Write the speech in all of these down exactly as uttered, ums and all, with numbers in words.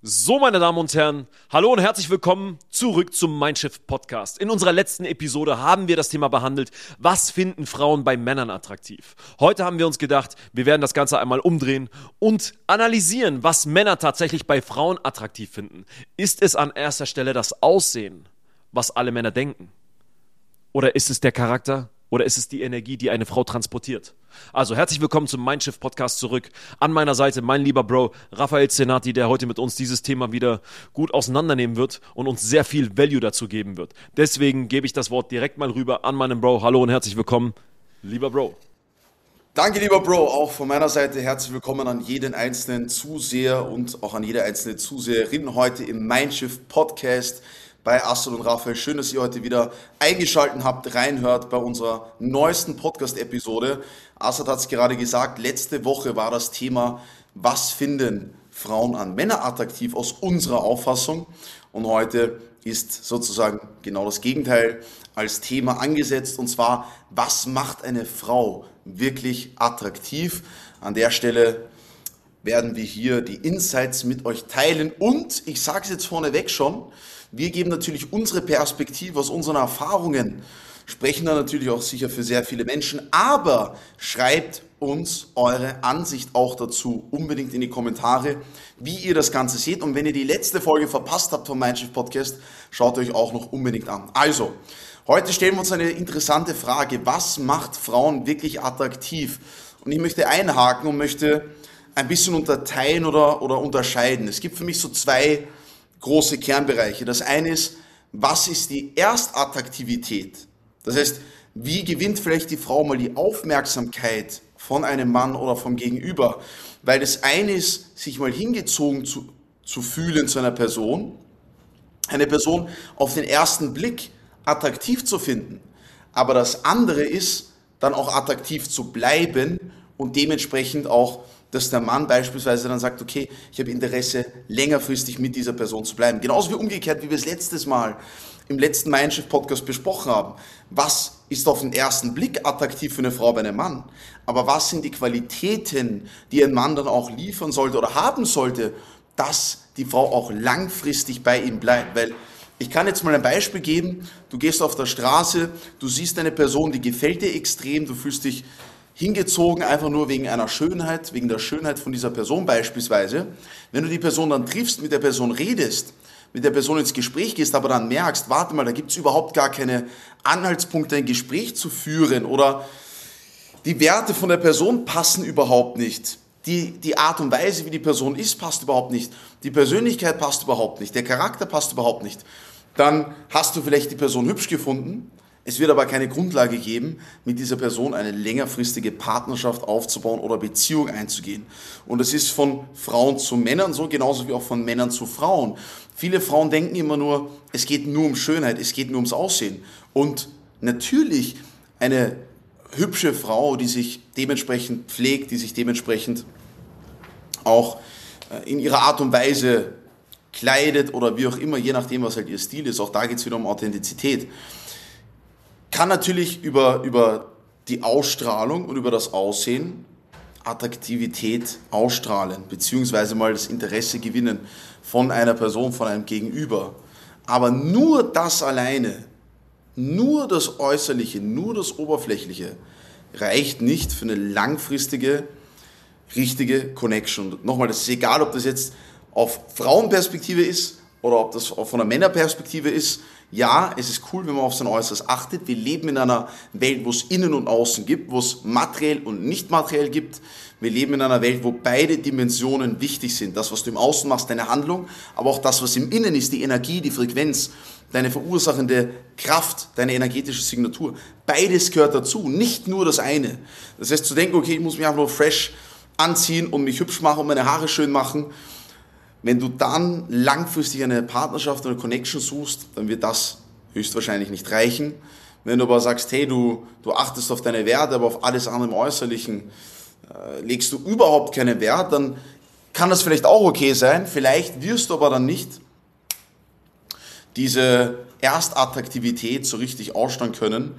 So, meine Damen und Herren, hallo und herzlich willkommen zurück zum Mindshift Podcast. In unserer letzten Episode haben wir das Thema behandelt, was finden Frauen bei Männern attraktiv. Heute haben wir uns gedacht, wir werden das Ganze einmal umdrehen und analysieren, was Männer tatsächlich bei Frauen attraktiv finden. Ist es an erster Stelle das Aussehen, was alle Männer denken? Oder ist es der Charakter? Oder ist es die Energie, die eine Frau transportiert? Also herzlich willkommen zum Mindshift Podcast zurück. An meiner Seite mein lieber Bro Raphael Zenati, der heute mit uns dieses Thema wieder gut auseinandernehmen wird und uns sehr viel Value dazu geben wird. Deswegen gebe ich das Wort direkt mal rüber an meinen Bro. Hallo und herzlich willkommen, lieber Bro. Danke, lieber Bro. Auch von meiner Seite herzlich willkommen an jeden einzelnen Zuseher und auch an jede einzelne Zuseherin heute im Mindshift Podcast bei Assad und Raphael. Schön, dass ihr heute wieder eingeschaltet habt, reinhört bei unserer neuesten Podcast-Episode. Assad hat es gerade gesagt, letzte Woche war das Thema, was finden Frauen an Männer attraktiv aus unserer Auffassung. Und heute ist sozusagen genau das Gegenteil als Thema angesetzt. Und zwar, was macht eine Frau wirklich attraktiv? An der Stelle werden wir hier die Insights mit euch teilen. Und ich sage es jetzt vorneweg schon, wir geben natürlich unsere Perspektive aus unseren Erfahrungen, sprechen da natürlich auch sicher für sehr viele Menschen, aber schreibt uns eure Ansicht auch dazu unbedingt in die Kommentare, wie ihr das Ganze seht. Und wenn ihr die letzte Folge verpasst habt vom Mindshift Podcast, schaut euch auch noch unbedingt an. Also, heute stellen wir uns eine interessante Frage, was macht Frauen wirklich attraktiv? Und ich möchte einhaken und möchte ein bisschen unterteilen oder, oder unterscheiden. Es gibt für mich so zwei große Kernbereiche. Das eine ist, was ist die Erstattraktivität? Das heißt, wie gewinnt vielleicht die Frau mal die Aufmerksamkeit von einem Mann oder vom Gegenüber? Weil das eine ist, sich mal hingezogen zu, zu fühlen zu einer Person, eine Person auf den ersten Blick attraktiv zu finden. Aber das andere ist, dann auch attraktiv zu bleiben und dementsprechend auch, dass der Mann beispielsweise dann sagt, okay, ich habe Interesse, längerfristig mit dieser Person zu bleiben. Genauso wie umgekehrt, wie wir es letztes Mal im letzten Mindshift-Podcast besprochen haben. Was ist auf den ersten Blick attraktiv für eine Frau bei einem Mann? Aber was sind die Qualitäten, die ein Mann dann auch liefern sollte oder haben sollte, dass die Frau auch langfristig bei ihm bleibt? Weil ich kann jetzt mal ein Beispiel geben. Du gehst auf der Straße, du siehst eine Person, die gefällt dir extrem, du fühlst dich hingezogen, einfach nur wegen einer Schönheit, wegen der Schönheit von dieser Person beispielsweise. Wenn du die Person dann triffst, mit der Person redest, mit der Person ins Gespräch gehst, aber dann merkst, warte mal, da gibt es überhaupt gar keine Anhaltspunkte, ein Gespräch zu führen oder die Werte von der Person passen überhaupt nicht. Die, die Art und Weise, wie die Person ist, passt überhaupt nicht. Die Persönlichkeit passt überhaupt nicht. Der Charakter passt überhaupt nicht. Dann hast du vielleicht die Person hübsch gefunden. Es wird aber keine Grundlage geben, mit dieser Person eine längerfristige Partnerschaft aufzubauen oder Beziehung einzugehen. Und es ist von Frauen zu Männern so, genauso wie auch von Männern zu Frauen. Viele Frauen denken immer nur, es geht nur um Schönheit, es geht nur ums Aussehen. Und natürlich eine hübsche Frau, die sich dementsprechend pflegt, die sich dementsprechend auch in ihrer Art und Weise kleidet oder wie auch immer, je nachdem, was halt ihr Stil ist. Auch da geht es wieder um Authentizität. Kann natürlich über, über die Ausstrahlung und über das Aussehen Attraktivität ausstrahlen, beziehungsweise mal das Interesse gewinnen von einer Person, von einem Gegenüber. Aber nur das alleine, nur das Äußerliche, nur das Oberflächliche reicht nicht für eine langfristige, richtige Connection. Und nochmal, das ist egal, ob das jetzt auf Frauenperspektive ist oder ob das von einer Männerperspektive ist. Ja, es ist cool, wenn man auf sein Äußeres achtet. Wir leben in einer Welt, wo es Innen und Außen gibt, wo es materiell und nicht materiell gibt. Wir leben in einer Welt, wo beide Dimensionen wichtig sind. Das, was du im Außen machst, deine Handlung, aber auch das, was im Innen ist, die Energie, die Frequenz, deine verursachende Kraft, deine energetische Signatur. Beides gehört dazu, nicht nur das eine. Das heißt, zu denken, okay, ich muss mich einfach nur fresh anziehen und mich hübsch machen und meine Haare schön machen. Wenn du dann langfristig eine Partnerschaft oder eine Connection suchst, dann wird das höchstwahrscheinlich nicht reichen. Wenn du aber sagst, hey, du, du achtest auf deine Werte, aber auf alles andere im Äußerlichen äh, legst du überhaupt keinen Wert, dann kann das vielleicht auch okay sein. Vielleicht wirst du aber dann nicht diese Erstattraktivität so richtig ausstrahlen können,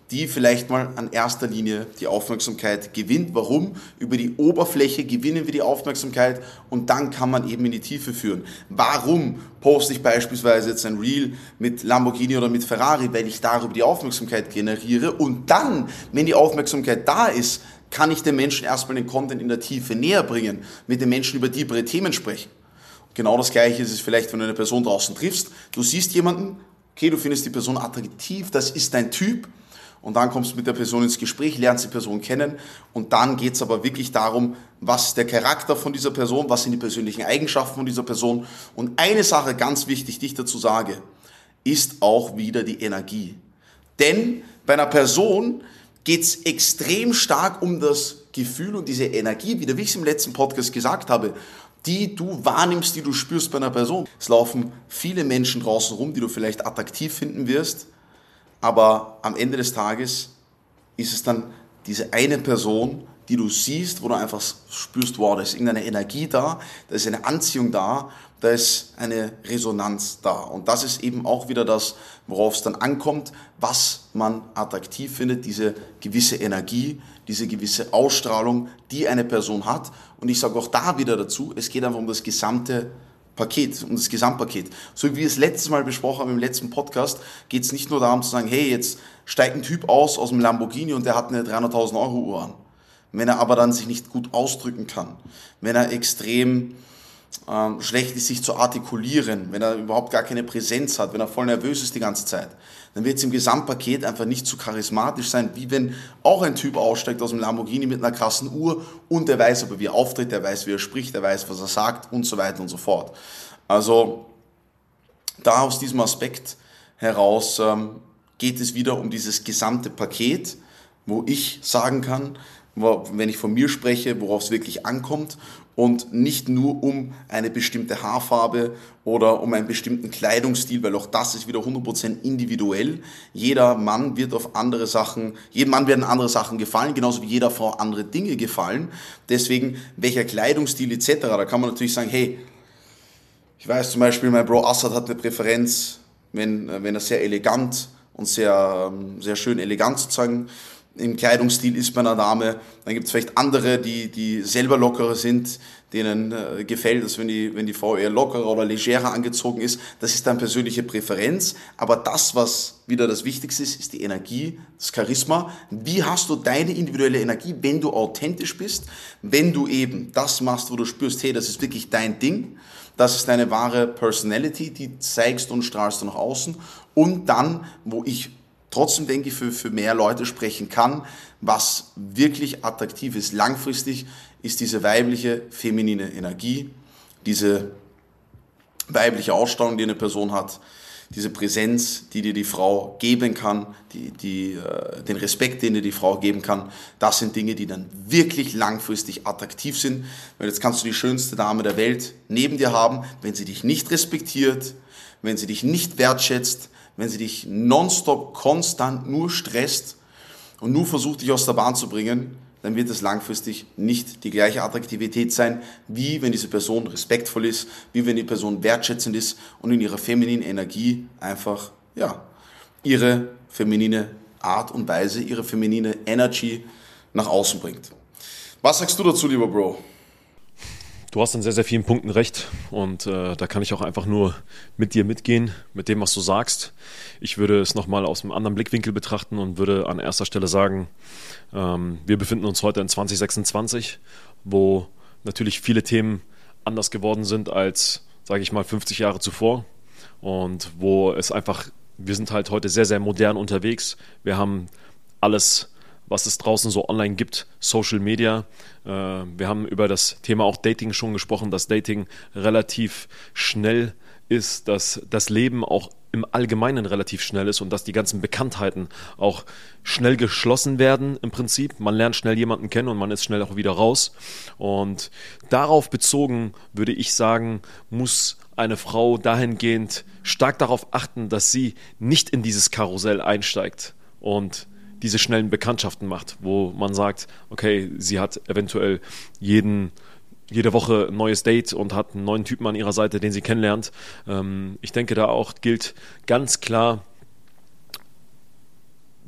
die vielleicht mal an erster Linie die Aufmerksamkeit gewinnt. Warum? Über die Oberfläche gewinnen wir die Aufmerksamkeit und dann kann man eben in die Tiefe führen. Warum poste ich beispielsweise jetzt ein Reel mit Lamborghini oder mit Ferrari? Weil ich darüber die Aufmerksamkeit generiere und dann, wenn die Aufmerksamkeit da ist, kann ich den Menschen erstmal den Content in der Tiefe näher bringen, mit den Menschen über tiefere Themen sprechen. Genau das Gleiche ist es vielleicht, wenn du eine Person draußen triffst. Du siehst jemanden, okay, du findest die Person attraktiv, das ist dein Typ. Und dann kommst du mit der Person ins Gespräch, lernst die Person kennen und dann geht es aber wirklich darum, was ist der Charakter von dieser Person, was sind die persönlichen Eigenschaften von dieser Person. Und eine Sache, ganz wichtig, die ich dazu sage, ist auch wieder die Energie. Denn bei einer Person geht es extrem stark um das Gefühl und diese Energie, wieder wie ich es im letzten Podcast gesagt habe, die du wahrnimmst, die du spürst bei einer Person. Es laufen viele Menschen draußen rum, die du vielleicht attraktiv finden wirst, aber am Ende des Tages ist es dann diese eine Person, die du siehst, wo du einfach spürst, wow, da ist irgendeine Energie da, da ist eine Anziehung da, da ist eine Resonanz da. Und das ist eben auch wieder das, worauf es dann ankommt, was man attraktiv findet, diese gewisse Energie, diese gewisse Ausstrahlung, die eine Person hat. Und ich sage auch da wieder dazu, es geht einfach um das gesamte Paket, um das Gesamtpaket. So wie wir es letztes Mal besprochen haben im letzten Podcast, geht es nicht nur darum zu sagen, hey, jetzt steigt ein Typ aus aus dem Lamborghini und der hat eine dreihunderttausend Euro Uhr an. Wenn er aber dann sich nicht gut ausdrücken kann, wenn er extrem ähm, schlecht ist, sich zu artikulieren, wenn er überhaupt gar keine Präsenz hat, wenn er voll nervös ist die ganze Zeit, dann wird es im Gesamtpaket einfach nicht so charismatisch sein, wie wenn auch ein Typ aussteigt aus dem Lamborghini mit einer krassen Uhr und der weiß aber, wie er auftritt, der weiß, wie er spricht, der weiß, was er sagt und so weiter und so fort. Also da aus diesem Aspekt heraus ähm, geht es wieder um dieses gesamte Paket, wo ich sagen kann, wenn ich von mir spreche, worauf es wirklich ankommt und nicht nur um eine bestimmte Haarfarbe oder um einen bestimmten Kleidungsstil, weil auch das ist wieder hundert Prozent individuell. Jeder Mann wird auf andere Sachen, jedem Mann werden andere Sachen gefallen, genauso wie jeder Frau andere Dinge gefallen. Deswegen, welcher Kleidungsstil et cetera, da kann man natürlich sagen, hey, ich weiß zum Beispiel, mein Bro Assad hat eine Präferenz, wenn, wenn er sehr elegant und sehr, sehr schön elegant sozusagen im Kleidungsstil ist bei einer Dame. Dann gibt es vielleicht andere, die, die selber lockerer sind, denen äh, gefällt es, wenn die, wenn die Frau eher lockerer oder legerer angezogen ist. Das ist dann persönliche Präferenz. Aber das, was wieder das Wichtigste ist, ist die Energie, das Charisma. Wie hast du deine individuelle Energie, wenn du authentisch bist, wenn du eben das machst, wo du spürst, hey, das ist wirklich dein Ding, das ist deine wahre Personality, die zeigst und strahlst du nach außen. Und dann, wo ich trotzdem denke ich, für, für mehr Leute sprechen kann, was wirklich attraktiv ist. Langfristig ist diese weibliche, feminine Energie, diese weibliche Ausstrahlung, die eine Person hat, diese Präsenz, die dir die Frau geben kann, die, die, äh, den Respekt, den dir die Frau geben kann, das sind Dinge, die dann wirklich langfristig attraktiv sind. Weil jetzt kannst du die schönste Dame der Welt neben dir haben, wenn sie dich nicht respektiert, wenn sie dich nicht wertschätzt, wenn sie dich nonstop, konstant nur stresst und nur versucht, dich aus der Bahn zu bringen, dann wird es langfristig nicht die gleiche Attraktivität sein, wie wenn diese Person respektvoll ist, wie wenn die Person wertschätzend ist und in ihrer femininen Energie einfach, ja, ihre feminine Art und Weise, ihre feminine Energy nach außen bringt. Was sagst du dazu, lieber Bro? Du hast in sehr, sehr vielen Punkten recht und äh, da kann ich auch einfach nur mit dir mitgehen, mit dem, was du sagst. Ich würde es nochmal aus einem anderen Blickwinkel betrachten und würde an erster Stelle sagen, ähm, wir befinden uns heute in zwanzig sechsundzwanzig, wo natürlich viele Themen anders geworden sind als, sage ich mal, fünfzig Jahre zuvor und wo es einfach, wir sind halt heute sehr, sehr modern unterwegs. Wir haben alles, was es draußen so online gibt, Social Media. Wir haben über das Thema auch Dating schon gesprochen, dass Dating relativ schnell ist, dass das Leben auch im Allgemeinen relativ schnell ist und dass die ganzen Bekanntheiten auch schnell geschlossen werden im Prinzip. Man lernt schnell jemanden kennen und man ist schnell auch wieder raus. Und darauf bezogen würde ich sagen, muss eine Frau dahingehend stark darauf achten, dass sie nicht in dieses Karussell einsteigt und diese schnellen Bekanntschaften macht, wo man sagt, okay, sie hat eventuell jeden, jede Woche ein neues Date und hat einen neuen Typen an ihrer Seite, den sie kennenlernt. Ähm, ich denke, da auch gilt ganz klar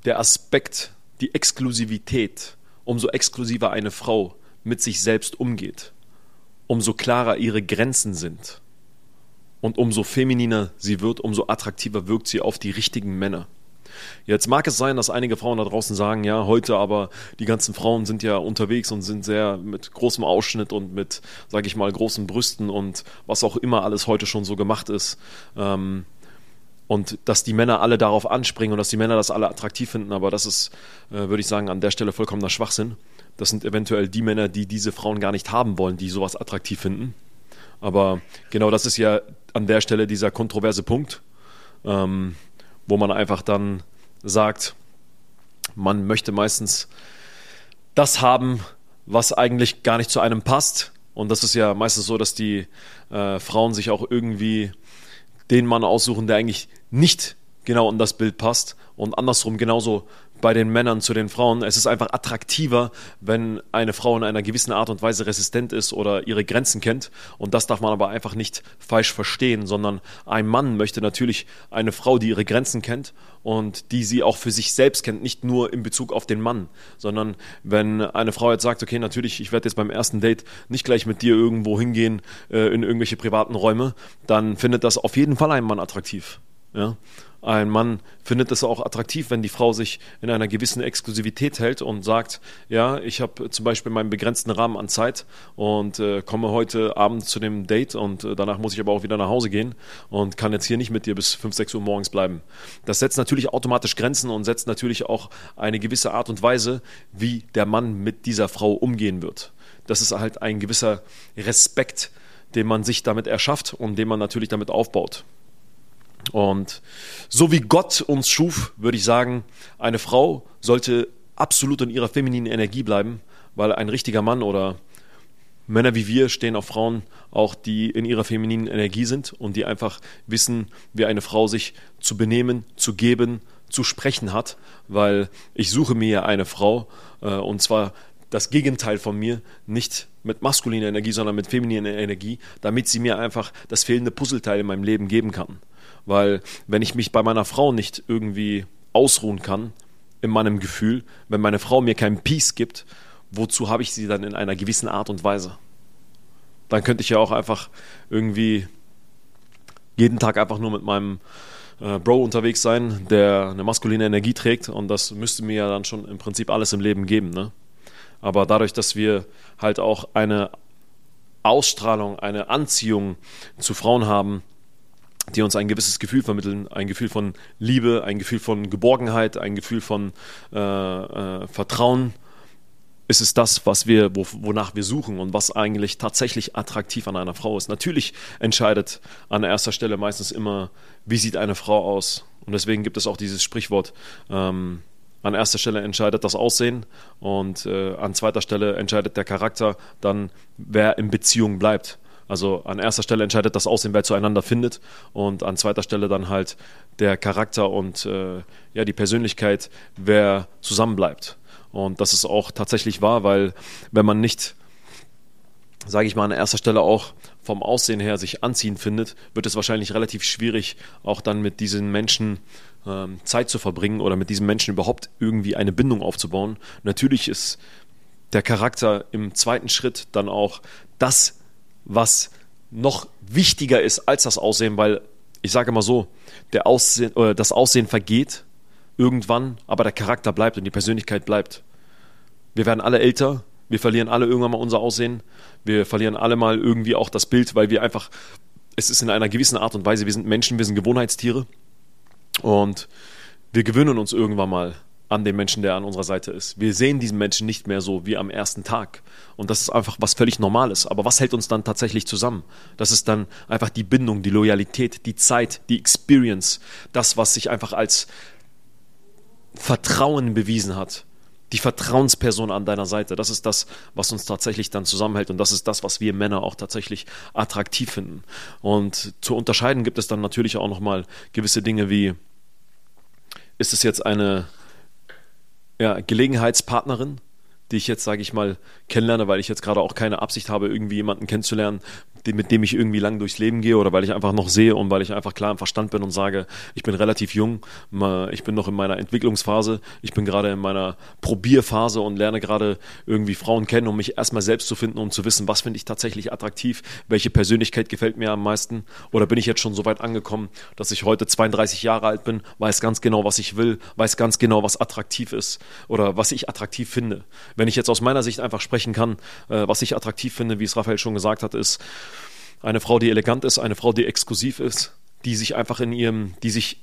der Aspekt, die Exklusivität, umso exklusiver eine Frau mit sich selbst umgeht, umso klarer ihre Grenzen sind und umso femininer sie wird, umso attraktiver wirkt sie auf die richtigen Männer. Jetzt mag es sein, dass einige Frauen da draußen sagen, ja, heute aber die ganzen Frauen sind ja unterwegs und sind sehr mit großem Ausschnitt und mit, sage ich mal, großen Brüsten und was auch immer alles heute schon so gemacht ist. Ähm, und dass die Männer alle darauf anspringen und dass die Männer das alle attraktiv finden, aber das ist, äh, würde ich sagen, an der Stelle vollkommener Schwachsinn. Das sind eventuell die Männer, die diese Frauen gar nicht haben wollen, die sowas attraktiv finden. Aber genau das ist ja an der Stelle dieser kontroverse Punkt, ähm, wo man einfach dann sagt, man möchte meistens das haben, was eigentlich gar nicht zu einem passt. Und das ist ja meistens so, dass die äh, Frauen sich auch irgendwie den Mann aussuchen, der eigentlich nicht genau in das Bild passt. Und andersrum genauso bei den Männern zu den Frauen. Es ist einfach attraktiver, wenn eine Frau in einer gewissen Art und Weise resistent ist oder ihre Grenzen kennt. Und das darf man aber einfach nicht falsch verstehen, sondern ein Mann möchte natürlich eine Frau, die ihre Grenzen kennt und die sie auch für sich selbst kennt, nicht nur in Bezug auf den Mann, sondern wenn eine Frau jetzt sagt, okay, natürlich, ich werde jetzt beim ersten Date nicht gleich mit dir irgendwo hingehen äh, in irgendwelche privaten Räume, dann findet das auf jeden Fall ein Mann attraktiv. Ja? Ein Mann findet es auch attraktiv, wenn die Frau sich in einer gewissen Exklusivität hält und sagt, ja, ich habe zum Beispiel meinen begrenzten Rahmen an Zeit und äh, komme heute Abend zu dem Date und äh, danach muss ich aber auch wieder nach Hause gehen und kann jetzt hier nicht mit dir bis fünf, sechs Uhr morgens bleiben. Das setzt natürlich automatisch Grenzen und setzt natürlich auch eine gewisse Art und Weise, wie der Mann mit dieser Frau umgehen wird. Das ist halt ein gewisser Respekt, den man sich damit erschafft und den man natürlich damit aufbaut. Und so wie Gott uns schuf, würde ich sagen, eine Frau sollte absolut in ihrer femininen Energie bleiben, weil ein richtiger Mann oder Männer wie wir stehen auf Frauen auch, die in ihrer femininen Energie sind und die einfach wissen, wie eine Frau sich zu benehmen, zu geben, zu sprechen hat, weil ich suche mir ja eine Frau äh, und zwar das Gegenteil von mir, nicht mit maskuliner Energie, sondern mit femininer Energie, damit sie mir einfach das fehlende Puzzleteil in meinem Leben geben kann. Weil wenn ich mich bei meiner Frau nicht irgendwie ausruhen kann, in meinem Gefühl, wenn meine Frau mir keinen Peace gibt, wozu habe ich sie dann in einer gewissen Art und Weise? Dann könnte ich ja auch einfach irgendwie jeden Tag einfach nur mit meinem äh, Bro unterwegs sein, der eine maskuline Energie trägt und das müsste mir ja dann schon im Prinzip alles im Leben geben, ne? Aber dadurch, dass wir halt auch eine Ausstrahlung, eine Anziehung zu Frauen haben, die uns ein gewisses Gefühl vermitteln, ein Gefühl von Liebe, ein Gefühl von Geborgenheit, ein Gefühl von äh, äh, Vertrauen, ist es das, was wir, wo, wonach wir suchen und was eigentlich tatsächlich attraktiv an einer Frau ist. Natürlich entscheidet an erster Stelle meistens immer, wie sieht eine Frau aus. Und deswegen gibt es auch dieses Sprichwort, ähm, an erster Stelle entscheidet das Aussehen und äh, an zweiter Stelle entscheidet der Charakter dann, wer in Beziehung bleibt. Also an erster Stelle entscheidet das Aussehen, wer zueinander findet und an zweiter Stelle dann halt der Charakter und äh, ja, die Persönlichkeit, wer zusammenbleibt. Und das ist auch tatsächlich wahr, weil wenn man nicht, sage ich mal, an erster Stelle auch vom Aussehen her sich anziehend findet, wird es wahrscheinlich relativ schwierig, auch dann mit diesen Menschen ähm, Zeit zu verbringen oder mit diesen Menschen überhaupt irgendwie eine Bindung aufzubauen. Natürlich ist der Charakter im zweiten Schritt dann auch das, was noch wichtiger ist als das Aussehen, weil ich sage immer so, der Aussehen, oder das Aussehen vergeht irgendwann, aber der Charakter bleibt und die Persönlichkeit bleibt. Wir werden alle älter, wir verlieren alle irgendwann mal unser Aussehen, wir verlieren alle mal irgendwie auch das Bild, weil wir einfach, es ist in einer gewissen Art und Weise, wir sind Menschen, wir sind Gewohnheitstiere und wir gewöhnen uns irgendwann mal an den Menschen, der an unserer Seite ist. Wir sehen diesen Menschen nicht mehr so wie am ersten Tag. Und das ist einfach was völlig Normales. Aber was hält uns dann tatsächlich zusammen? Das ist dann einfach die Bindung, die Loyalität, die Zeit, die Experience. Das, was sich einfach als Vertrauen bewiesen hat. Die Vertrauensperson an deiner Seite. Das ist das, was uns tatsächlich dann zusammenhält. Und das ist das, was wir Männer auch tatsächlich attraktiv finden. Und zu unterscheiden gibt es dann natürlich auch nochmal gewisse Dinge wie, ist es jetzt eine ja, Gelegenheitspartnerin, die ich jetzt, sage ich mal, kennenlerne, weil ich jetzt gerade auch keine Absicht habe, irgendwie jemanden kennenzulernen, mit dem ich irgendwie lang durchs Leben gehe oder weil ich einfach noch sehe und weil ich einfach klar im Verstand bin und sage, ich bin relativ jung, ich bin noch in meiner Entwicklungsphase, ich bin gerade in meiner Probierphase und lerne gerade irgendwie Frauen kennen, um mich erstmal selbst zu finden und zu wissen, was finde ich tatsächlich attraktiv, welche Persönlichkeit gefällt mir am meisten, oder bin ich jetzt schon so weit angekommen, dass ich heute zweiunddreißig Jahre alt bin, weiß ganz genau, was ich will, weiß ganz genau, was attraktiv ist oder was ich attraktiv finde. Wenn ich jetzt aus meiner Sicht einfach sprechen kann, was ich attraktiv finde, wie es Raphael schon gesagt hat, ist eine Frau, die elegant ist, eine Frau, die exklusiv ist, die sich einfach in ihrem, die sich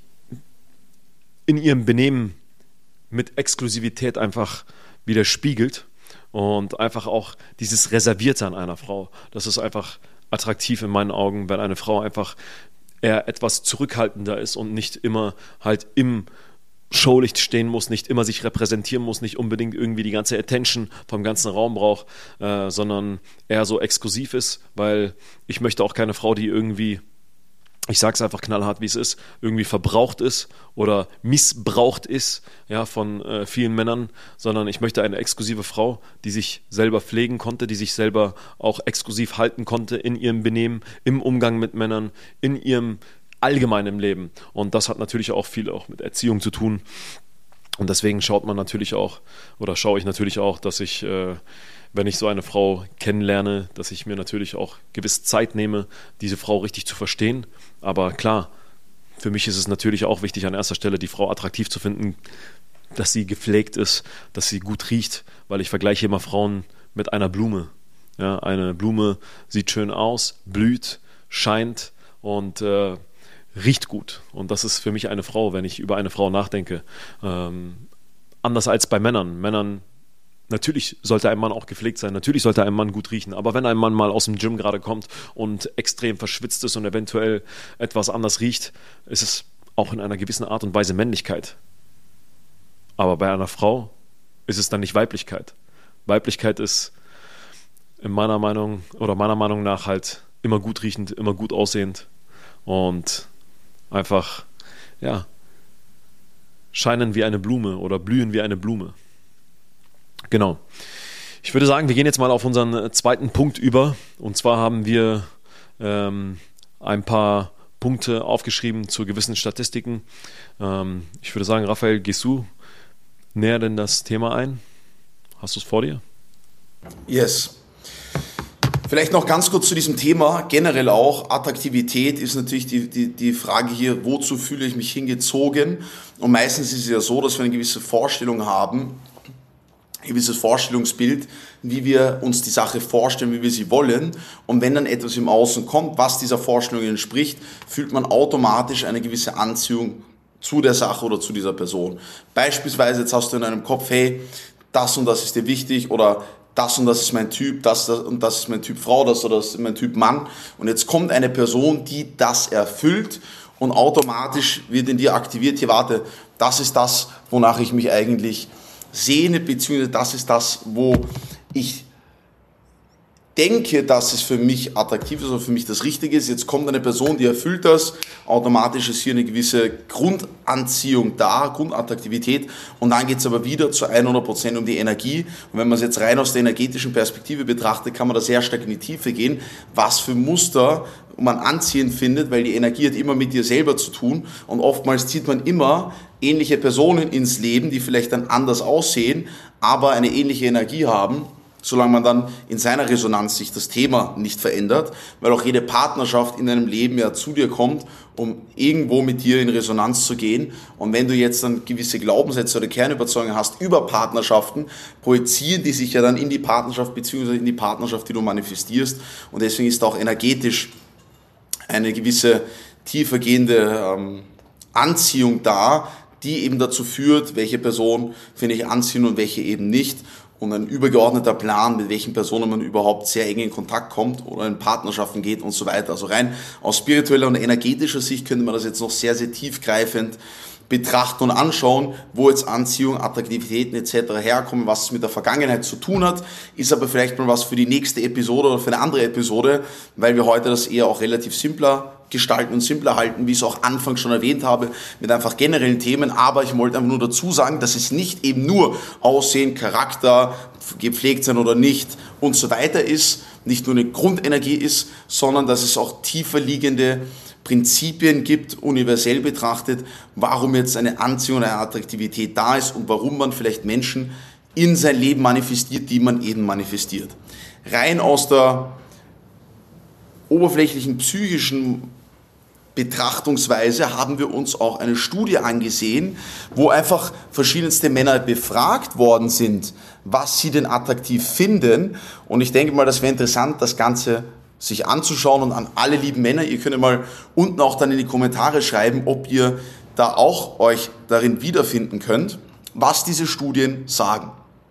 in ihrem Benehmen mit Exklusivität einfach widerspiegelt und einfach auch dieses Reservierte an einer Frau. Das ist einfach attraktiv in meinen Augen, wenn eine Frau einfach eher etwas zurückhaltender ist und nicht immer halt im Showlicht stehen muss, nicht immer sich repräsentieren muss, nicht unbedingt irgendwie die ganze Attention vom ganzen Raum braucht, äh, sondern eher so exklusiv ist, weil ich möchte auch keine Frau, die irgendwie, ich sage es einfach knallhart, wie es ist, irgendwie verbraucht ist oder missbraucht ist, ja, von äh, vielen Männern, sondern ich möchte eine exklusive Frau, die sich selber pflegen konnte, die sich selber auch exklusiv halten konnte in ihrem Benehmen, im Umgang mit Männern, in ihrem allgemein im Leben. Und das hat natürlich auch viel auch mit Erziehung zu tun. Und deswegen schaut man natürlich auch, oder schaue ich natürlich auch, dass ich, äh, wenn ich so eine Frau kennenlerne, dass ich mir natürlich auch gewisse Zeit nehme, diese Frau richtig zu verstehen. Aber klar, für mich ist es natürlich auch wichtig, an erster Stelle die Frau attraktiv zu finden, dass sie gepflegt ist, dass sie gut riecht, weil ich vergleiche immer Frauen mit einer Blume. Ja, eine Blume sieht schön aus, blüht, scheint und äh, riecht gut. Und das ist für mich eine Frau, wenn ich über eine Frau nachdenke. Ähm, anders als bei Männern. Männern, natürlich sollte ein Mann auch gepflegt sein, natürlich sollte ein Mann gut riechen, aber wenn ein Mann mal aus dem Gym gerade kommt und extrem verschwitzt ist und eventuell etwas anders riecht, ist es auch in einer gewissen Art und Weise Männlichkeit. Aber bei einer Frau ist es dann nicht Weiblichkeit. Weiblichkeit ist in meiner Meinung oder meiner Meinung nach halt immer gut riechend, immer gut aussehend und einfach, ja, scheinen wie eine Blume oder blühen wie eine Blume. Genau. Ich würde sagen, wir gehen jetzt mal auf unseren zweiten Punkt über. Und zwar haben wir ähm, ein paar Punkte aufgeschrieben zu gewissen Statistiken. Ähm, ich würde sagen, Raphael, gehst du näher in das Thema ein? Hast du es vor dir? Yes. Vielleicht noch ganz kurz zu diesem Thema, generell auch, Attraktivität ist natürlich die, die, die Frage hier, wozu fühle ich mich hingezogen? Und meistens ist es ja so, dass wir eine gewisse Vorstellung haben, ein gewisses Vorstellungsbild, wie wir uns die Sache vorstellen, wie wir sie wollen. Und wenn dann etwas im Außen kommt, was dieser Vorstellung entspricht, fühlt man automatisch eine gewisse Anziehung zu der Sache oder zu dieser Person. Beispielsweise, jetzt hast du in deinem Kopf, hey, das und das ist dir wichtig oder das und das ist mein Typ, das und das ist mein Typ Frau, das oder das ist mein Typ Mann. Und jetzt kommt eine Person, die das erfüllt und automatisch wird in dir aktiviert, hier warte, das ist das, wonach ich mich eigentlich sehne, beziehungsweise das ist das, wo ich denke, dass es für mich attraktiv ist oder für mich das Richtige ist. Jetzt kommt eine Person, die erfüllt das, automatisch ist hier eine gewisse Grundanziehung da, Grundattraktivität und dann geht es aber wieder zu hundert Prozent um die Energie. Und wenn man es jetzt rein aus der energetischen Perspektive betrachtet, kann man da sehr stark in die Tiefe gehen, was für Muster man anziehend findet, weil die Energie hat immer mit dir selber zu tun und oftmals zieht man immer ähnliche Personen ins Leben, die vielleicht dann anders aussehen, aber eine ähnliche Energie haben, solange man dann in seiner Resonanz sich das Thema nicht verändert, weil auch jede Partnerschaft in deinem Leben ja zu dir kommt, um irgendwo mit dir in Resonanz zu gehen. Und wenn du jetzt dann gewisse Glaubenssätze oder Kernüberzeugungen hast über Partnerschaften, projizieren die sich ja dann in die Partnerschaft beziehungsweise in die Partnerschaft, die du manifestierst. Und deswegen ist auch energetisch eine gewisse tiefergehende ähm, Anziehung da, die eben dazu führt, welche Person finde ich anziehend und welche eben nicht. Und ein übergeordneter Plan, mit welchen Personen man überhaupt sehr eng in Kontakt kommt oder in Partnerschaften geht und so weiter. Also rein aus spiritueller und energetischer Sicht könnte man das jetzt noch sehr, sehr tiefgreifend betrachten und anschauen, wo jetzt Anziehung, Attraktivitäten et cetera herkommen, was es mit der Vergangenheit zu tun hat, ist aber vielleicht mal was für die nächste Episode oder für eine andere Episode, weil wir heute das eher auch relativ simpler gestalten und simpler halten, wie ich es auch anfangs schon erwähnt habe, mit einfach generellen Themen. Aber ich wollte einfach nur dazu sagen, dass es nicht eben nur Aussehen, Charakter, gepflegt sein oder nicht und so weiter ist, nicht nur eine Grundenergie ist, sondern dass es auch tiefer liegende Prinzipien gibt, universell betrachtet, warum jetzt eine Anziehung, eine Attraktivität da ist und warum man vielleicht Menschen in sein Leben manifestiert, die man eben manifestiert. Rein aus der oberflächlichen psychischen Betrachtungsweise haben wir uns auch eine Studie angesehen, wo einfach verschiedenste Männer befragt worden sind, was sie denn attraktiv finden. Und ich denke mal, das wäre interessant, das Ganze sich anzuschauen. Und an alle lieben Männer, ihr könnt mal unten auch dann in die Kommentare schreiben, ob ihr da auch euch darin wiederfinden könnt, was diese Studien sagen.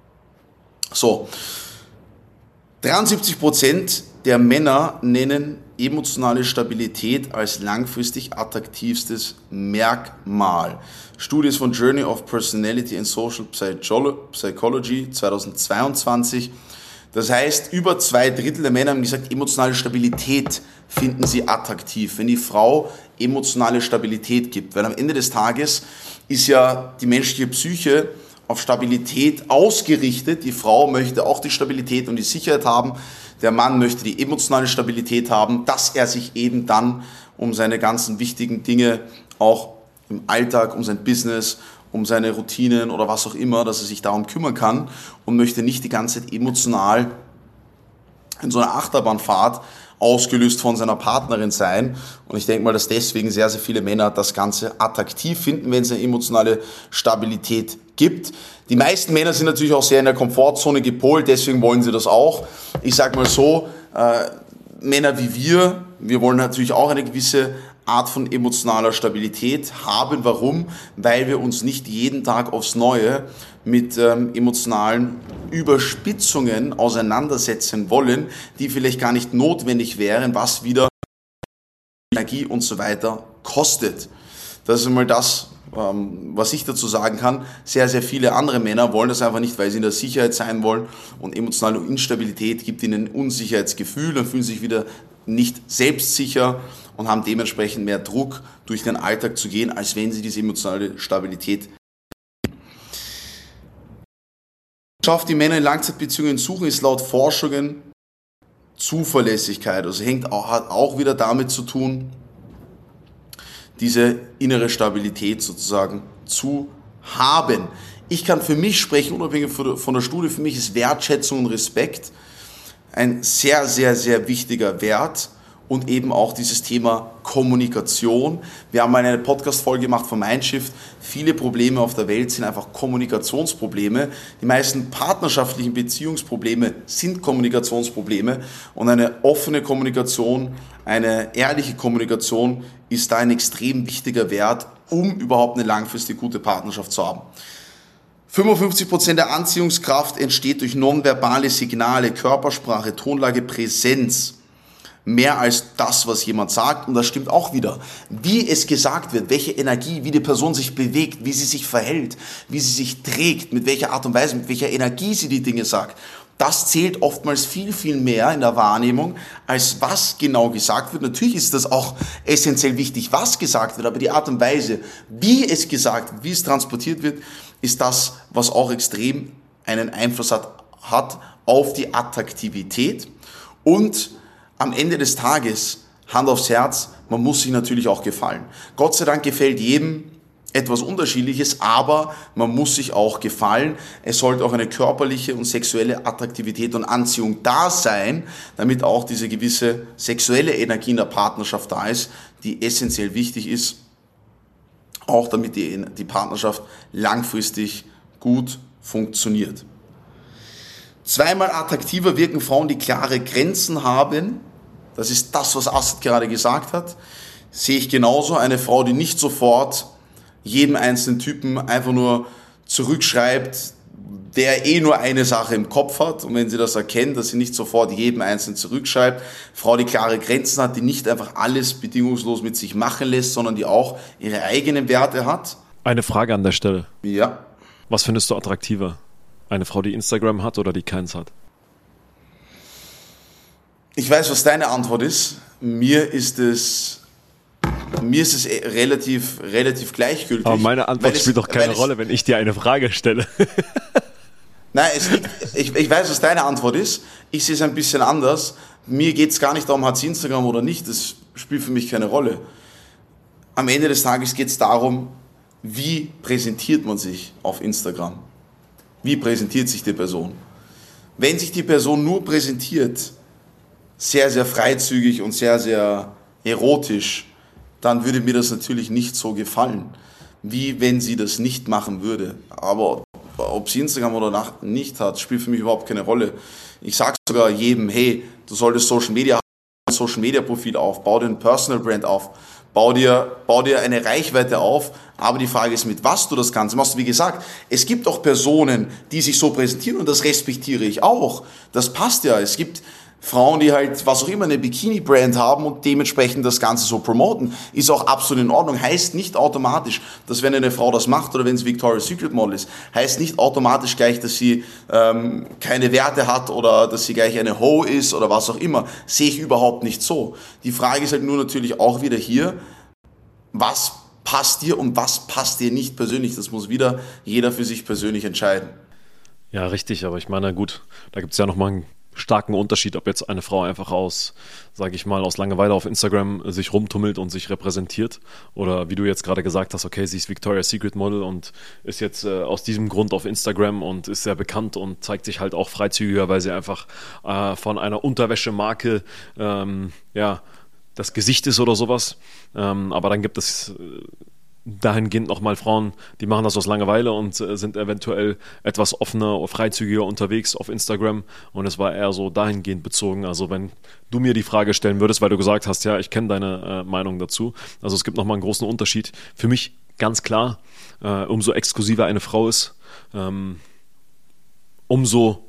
So, dreiundsiebzig Prozent der Männer nennen emotionale Stabilität als langfristig attraktivstes Merkmal. Studie ist von Journey of Personality and Social Psychology zweitausendzweiundzwanzig. Das heißt, über zwei Drittel der Männer haben gesagt, emotionale Stabilität finden sie attraktiv, wenn die Frau emotionale Stabilität gibt. Weil am Ende des Tages ist ja die menschliche Psyche auf Stabilität ausgerichtet. Die Frau möchte auch die Stabilität und die Sicherheit haben. Der Mann möchte die emotionale Stabilität haben, dass er sich eben dann um seine ganzen wichtigen Dinge auch im Alltag, um sein Business, um seine Routinen oder was auch immer, dass er sich darum kümmern kann und möchte nicht die ganze Zeit emotional in so einer Achterbahnfahrt ausgelöst von seiner Partnerin sein. Und ich denke mal, dass deswegen sehr, sehr viele Männer das Ganze attraktiv finden, wenn es eine emotionale Stabilität gibt. Die meisten Männer sind natürlich auch sehr in der Komfortzone gepolt, deswegen wollen sie das auch. Ich sage mal so, äh, Männer wie wir, wir wollen natürlich auch eine gewisse Art von emotionaler Stabilität haben. Warum? Weil wir uns nicht jeden Tag aufs Neue mit ähm, emotionalen Überspitzungen auseinandersetzen wollen, die vielleicht gar nicht notwendig wären, was wieder Energie und so weiter kostet. Das ist einmal das, ähm, was ich dazu sagen kann. Sehr, sehr viele andere Männer wollen das einfach nicht, weil sie in der Sicherheit sein wollen, und emotionale Instabilität gibt ihnen ein Unsicherheitsgefühl und fühlen sich wieder nicht selbstsicher und haben dementsprechend mehr Druck, durch den Alltag zu gehen, als wenn sie diese emotionale Stabilität schafft. Die Männer in Langzeitbeziehungen suchen, ist laut Forschungen Zuverlässigkeit. Also hängt auch, hat auch wieder damit zu tun, diese innere Stabilität sozusagen zu haben. Ich kann für mich sprechen, unabhängig von der Studie, für mich ist Wertschätzung und Respekt ein sehr, sehr, sehr wichtiger Wert. Und eben auch dieses Thema Kommunikation. Wir haben mal eine Podcast-Folge gemacht von Mindshift. Viele Probleme auf der Welt sind einfach Kommunikationsprobleme. Die meisten partnerschaftlichen Beziehungsprobleme sind Kommunikationsprobleme. Und eine offene Kommunikation, eine ehrliche Kommunikation ist da ein extrem wichtiger Wert, um überhaupt eine langfristig gute Partnerschaft zu haben. fünfundfünfzig Prozent der Anziehungskraft entsteht durch nonverbale Signale, Körpersprache, Tonlage, Präsenz. Mehr als das, was jemand sagt. Und das stimmt auch wieder. Wie es gesagt wird, welche Energie, wie die Person sich bewegt, wie sie sich verhält, wie sie sich trägt, mit welcher Art und Weise, mit welcher Energie sie die Dinge sagt. Das zählt oftmals viel, viel mehr in der Wahrnehmung, als was genau gesagt wird. Natürlich ist das auch essentiell wichtig, was gesagt wird, aber die Art und Weise, wie es gesagt wird, wie es transportiert wird, ist das, was auch extrem einen Einfluss hat, hat auf die Attraktivität. Und am Ende des Tages, Hand aufs Herz, man muss sich natürlich auch gefallen. Gott sei Dank gefällt jedem etwas Unterschiedliches, aber man muss sich auch gefallen. Es sollte auch eine körperliche und sexuelle Attraktivität und Anziehung da sein, damit auch diese gewisse sexuelle Energie in der Partnerschaft da ist, die essentiell wichtig ist, auch damit die, die Partnerschaft langfristig gut funktioniert. Zweimal attraktiver wirken Frauen, die klare Grenzen haben. Das ist das, was Astrid gerade gesagt hat. Sehe ich genauso. Eine Frau, die nicht sofort jedem einzelnen Typen einfach nur zurückschreibt, der eh nur eine Sache im Kopf hat. Und wenn sie das erkennt, dass sie nicht sofort jedem einzelnen zurückschreibt. Frau, die klare Grenzen hat, die nicht einfach alles bedingungslos mit sich machen lässt, sondern die auch ihre eigenen Werte hat. Eine Frage an der Stelle. Ja. Was findest du attraktiver? Eine Frau, die Instagram hat oder die keins hat? Ich weiß, was deine Antwort ist. Mir ist es mir ist es relativ, relativ gleichgültig. Aber meine Antwort es, spielt doch keine es, Rolle, wenn ich dir eine Frage stelle. Nein, es liegt, ich, ich weiß, was deine Antwort ist. Ich sehe es ein bisschen anders. Mir geht es gar nicht darum, hat sie Instagram oder nicht. Das spielt für mich keine Rolle. Am Ende des Tages geht es darum, wie präsentiert man sich auf Instagram? Wie präsentiert sich die Person? Wenn sich die Person nur präsentiert, sehr, sehr freizügig und sehr, sehr erotisch, dann würde mir das natürlich nicht so gefallen, wie wenn sie das nicht machen würde. Aber ob sie Instagram oder nicht hat, spielt für mich überhaupt keine Rolle. Ich sage sogar jedem, hey, du solltest Social Media haben, ein Social Media Profil auf, bau dir ein Personal Brand auf, bau dir, bau dir eine Reichweite auf, aber die Frage ist, mit was du das Ganze machst. Wie gesagt, es gibt auch Personen, die sich so präsentieren und das respektiere ich auch. Das passt ja. Es gibt Frauen, die halt, was auch immer, eine Bikini-Brand haben und dementsprechend das Ganze so promoten, ist auch absolut in Ordnung. Heißt nicht automatisch, dass wenn eine Frau das macht oder wenn sie Victoria's Secret Model ist, heißt nicht automatisch gleich, dass sie ähm, keine Werte hat oder dass sie gleich eine Ho ist oder was auch immer. Sehe ich überhaupt nicht so. Die Frage ist halt nur natürlich auch wieder hier, was passt dir und was passt dir nicht persönlich. Das muss wieder jeder für sich persönlich entscheiden. Ja, richtig, aber ich meine, gut, da gibt es ja nochmal einen starken Unterschied, ob jetzt eine Frau einfach aus, sage ich mal, aus Langeweile auf Instagram sich rumtummelt und sich repräsentiert oder wie du jetzt gerade gesagt hast, okay, sie ist Victoria's Secret Model und ist jetzt äh, aus diesem Grund auf Instagram und ist sehr bekannt und zeigt sich halt auch freizügiger, weil sie einfach äh, von einer Unterwäschemarke ähm, ja, das Gesicht ist oder sowas. Ähm, aber dann gibt es äh, dahingehend nochmal Frauen, die machen das aus Langeweile und äh, sind eventuell etwas offener, freizügiger unterwegs auf Instagram und es war eher so dahingehend bezogen, also wenn du mir die Frage stellen würdest, weil du gesagt hast, ja, ich kenne deine äh, Meinung dazu, also es gibt nochmal einen großen Unterschied. Für mich ganz klar, äh, umso exklusiver eine Frau ist, ähm, umso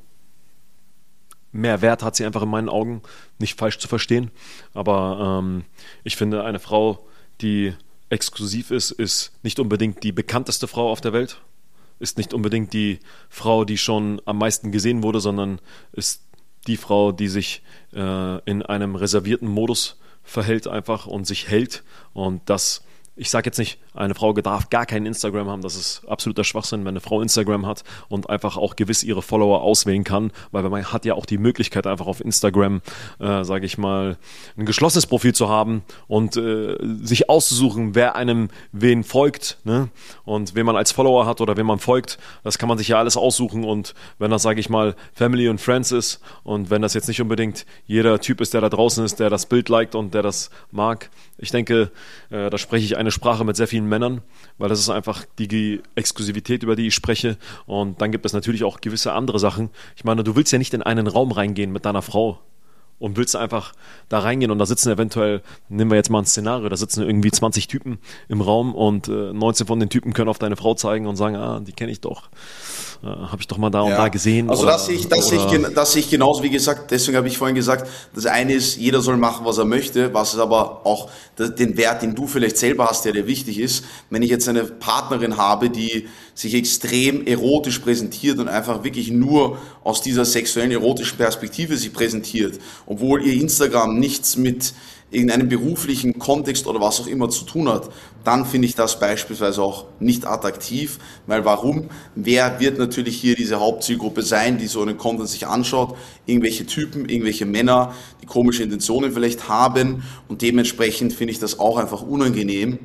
mehr Wert hat sie einfach in meinen Augen, nicht falsch zu verstehen, aber ähm, ich finde, eine Frau, die exklusiv ist, ist nicht unbedingt die bekannteste Frau auf der Welt, ist nicht unbedingt die Frau, die schon am meisten gesehen wurde, sondern ist die Frau, die sich äh, in einem reservierten Modus verhält einfach und sich hält und das, ich sage jetzt nicht, eine Frau darf gar kein Instagram haben, das ist absoluter Schwachsinn, wenn eine Frau Instagram hat und einfach auch gewiss ihre Follower auswählen kann, weil man hat ja auch die Möglichkeit einfach auf Instagram, äh, sage ich mal, ein geschlossenes Profil zu haben und äh, sich auszusuchen, wer einem wen folgt, ne? Und wen man als Follower hat oder wen man folgt, das kann man sich ja alles aussuchen und wenn das, sage ich mal, Family und Friends ist und wenn das jetzt nicht unbedingt jeder Typ ist, der da draußen ist, der das Bild liked und der das mag, ich denke, äh, da spreche ich eine Sprache mit sehr vielen Männern, weil das ist einfach die Exklusivität, über die ich spreche und dann gibt es natürlich auch gewisse andere Sachen. Ich meine, du willst ja nicht in einen Raum reingehen mit deiner Frau und willst einfach da reingehen und da sitzen eventuell, nehmen wir jetzt mal ein Szenario, da sitzen irgendwie zwanzig Typen im Raum und äh, neunzehn von den Typen können auf deine Frau zeigen und sagen, ah, die kenne ich doch, äh, habe ich doch mal da und ja. da gesehen. Also oder, das sehe ich, das sehe ich, das sehe ich genauso, wie gesagt, deswegen habe ich vorhin gesagt, das eine ist, jeder soll machen, was er möchte, was ist aber auch den Wert, den du vielleicht selber hast, der dir wichtig ist. Wenn ich jetzt eine Partnerin habe, die sich extrem erotisch präsentiert und einfach wirklich nur aus dieser sexuellen, erotischen Perspektive sich präsentiert, obwohl ihr Instagram nichts mit irgendeinem beruflichen Kontext oder was auch immer zu tun hat, dann finde ich das beispielsweise auch nicht attraktiv, weil warum? Wer wird natürlich hier diese Hauptzielgruppe sein, die so einen Content sich anschaut? Irgendwelche Typen, irgendwelche Männer, die komische Intentionen vielleicht haben und dementsprechend finde ich das auch einfach unangenehm,